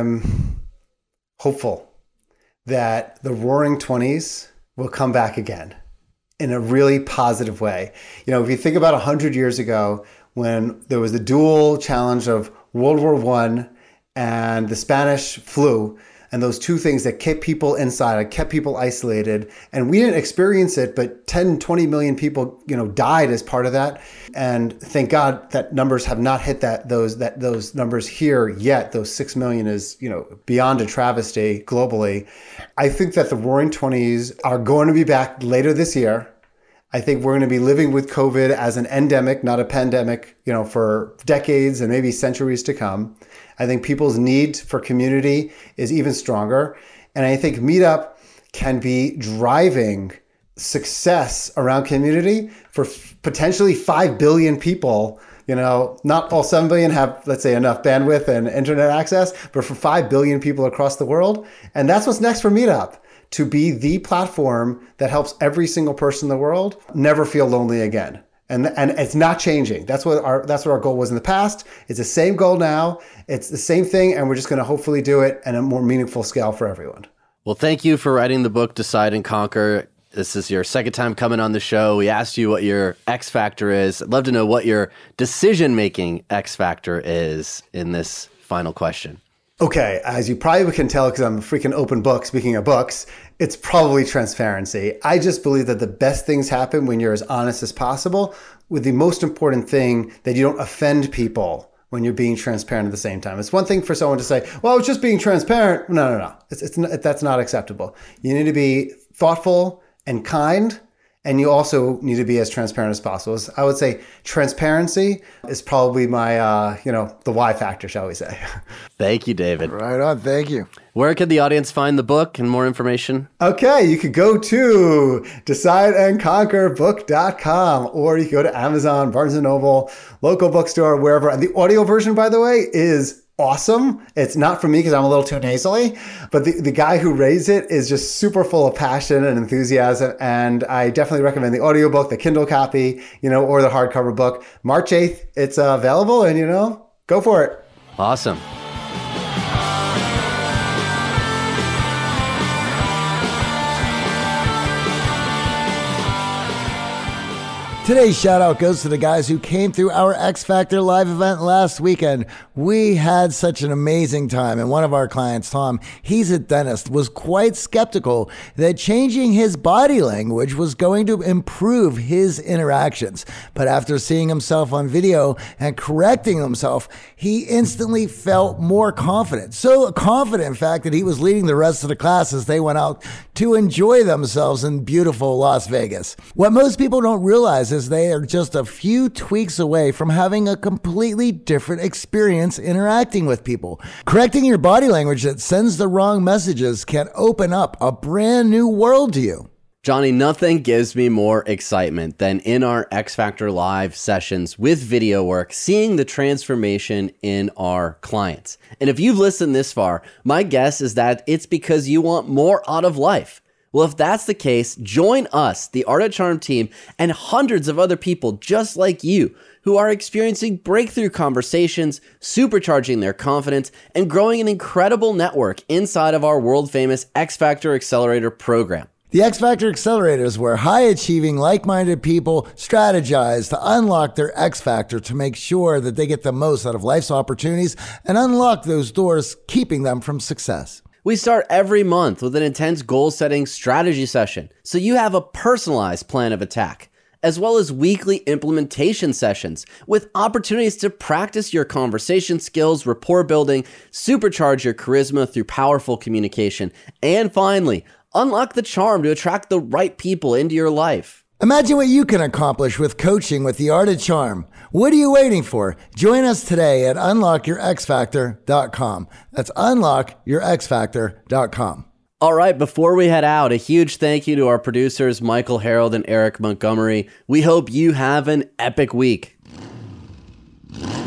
am hopeful that the Roaring Twenties will come back again in a really positive way. You know, if you think about one hundred years ago, when there was the dual challenge of World War One and the Spanish flu, and those two things that kept people inside, kept people isolated, and we didn't experience it, but ten, twenty million people, you know, died as part of that. And thank God that numbers have not hit that those that those numbers here yet. Those six million is, you know, beyond a travesty globally. I think that the Roaring Twenties are going to be back later this year. I think we're going to be living with COVID as an endemic, not a pandemic, you know, for decades and maybe centuries to come. I think people's need for community is even stronger. And I think Meetup can be driving success around community for f- potentially five billion people. You know, not all seven billion have, let's say, enough bandwidth and internet access, but for five billion people across the world. And that's what's next for Meetup, to be the platform that helps every single person in the world never feel lonely again. And and it's not changing. That's what our that's what our goal was in the past. It's the same goal now. It's the same thing, and we're just going to hopefully do it at a more meaningful scale for everyone. Well, thank you for writing the book, Decide and Conquer. This is your second time coming on the show. We asked you what your X factor is. I'd love to know what your decision-making X factor is in this final question. Okay, as you probably can tell, because I'm a freaking open book, speaking of books, it's probably transparency. I just believe that the best things happen when you're as honest as possible, with the most important thing, that you don't offend people when you're being transparent at the same time. It's one thing for someone to say, well, I was just being transparent. No, no, no. It's, it's not, that's not acceptable. You need to be thoughtful and kind, and you also need to be as transparent as possible. I would say transparency is probably my, uh, you know, the Y factor, shall we say. Thank you, David. Right on. Thank you. Where could the audience find the book and more information? Okay, you could go to decide and conquer book dot com, or you can go to Amazon, Barnes and Noble, local bookstore, wherever. And the audio version, by the way, is awesome. It's not for me because I'm a little too nasally, but the, the guy who raised it is just super full of passion and enthusiasm. And I definitely recommend the audiobook, the Kindle copy, you know, or the hardcover book. March eighth, it's uh, available, and, you know, go for it. Awesome. Today's shout out goes to the guys who came through our X Factor live event last weekend. We had such an amazing time, and one of our clients, Tom, he's a dentist, was quite skeptical that changing his body language was going to improve his interactions. But after seeing himself on video and correcting himself, he instantly felt more confident. So confident, in fact, that he was leading the rest of the class as they went out to enjoy themselves in beautiful Las Vegas. What most people don't realize is they are just a few tweaks away from having a completely different experience interacting with people. Correcting your body language that sends the wrong messages can open up a brand new world to you. Johnny, nothing gives me more excitement than in our X Factor Live sessions with video work, seeing the transformation in our clients. And if you've listened this far, my guess is that it's because you want more out of life. Well, if that's the case, join us, the Art of Charm team, and hundreds of other people just like you who are experiencing breakthrough conversations, supercharging their confidence, and growing an incredible network inside of our world-famous X Factor Accelerator program. The X Factor Accelerator is where high-achieving, like-minded people strategize to unlock their X Factor to make sure that they get the most out of life's opportunities and unlock those doors, keeping them from success. We start every month with an intense goal-setting strategy session, so you have a personalized plan of attack, as well as weekly implementation sessions with opportunities to practice your conversation skills, rapport building, supercharge your charisma through powerful communication, and finally, unlock the charm to attract the right people into your life. Imagine what you can accomplish with coaching with The Art of Charm. What are you waiting for? Join us today at unlock your x factor dot com. That's unlock your x factor dot com. All right, before we head out, a huge thank you to our producers, Michael Harold and Eric Montgomery. We hope you have an epic week.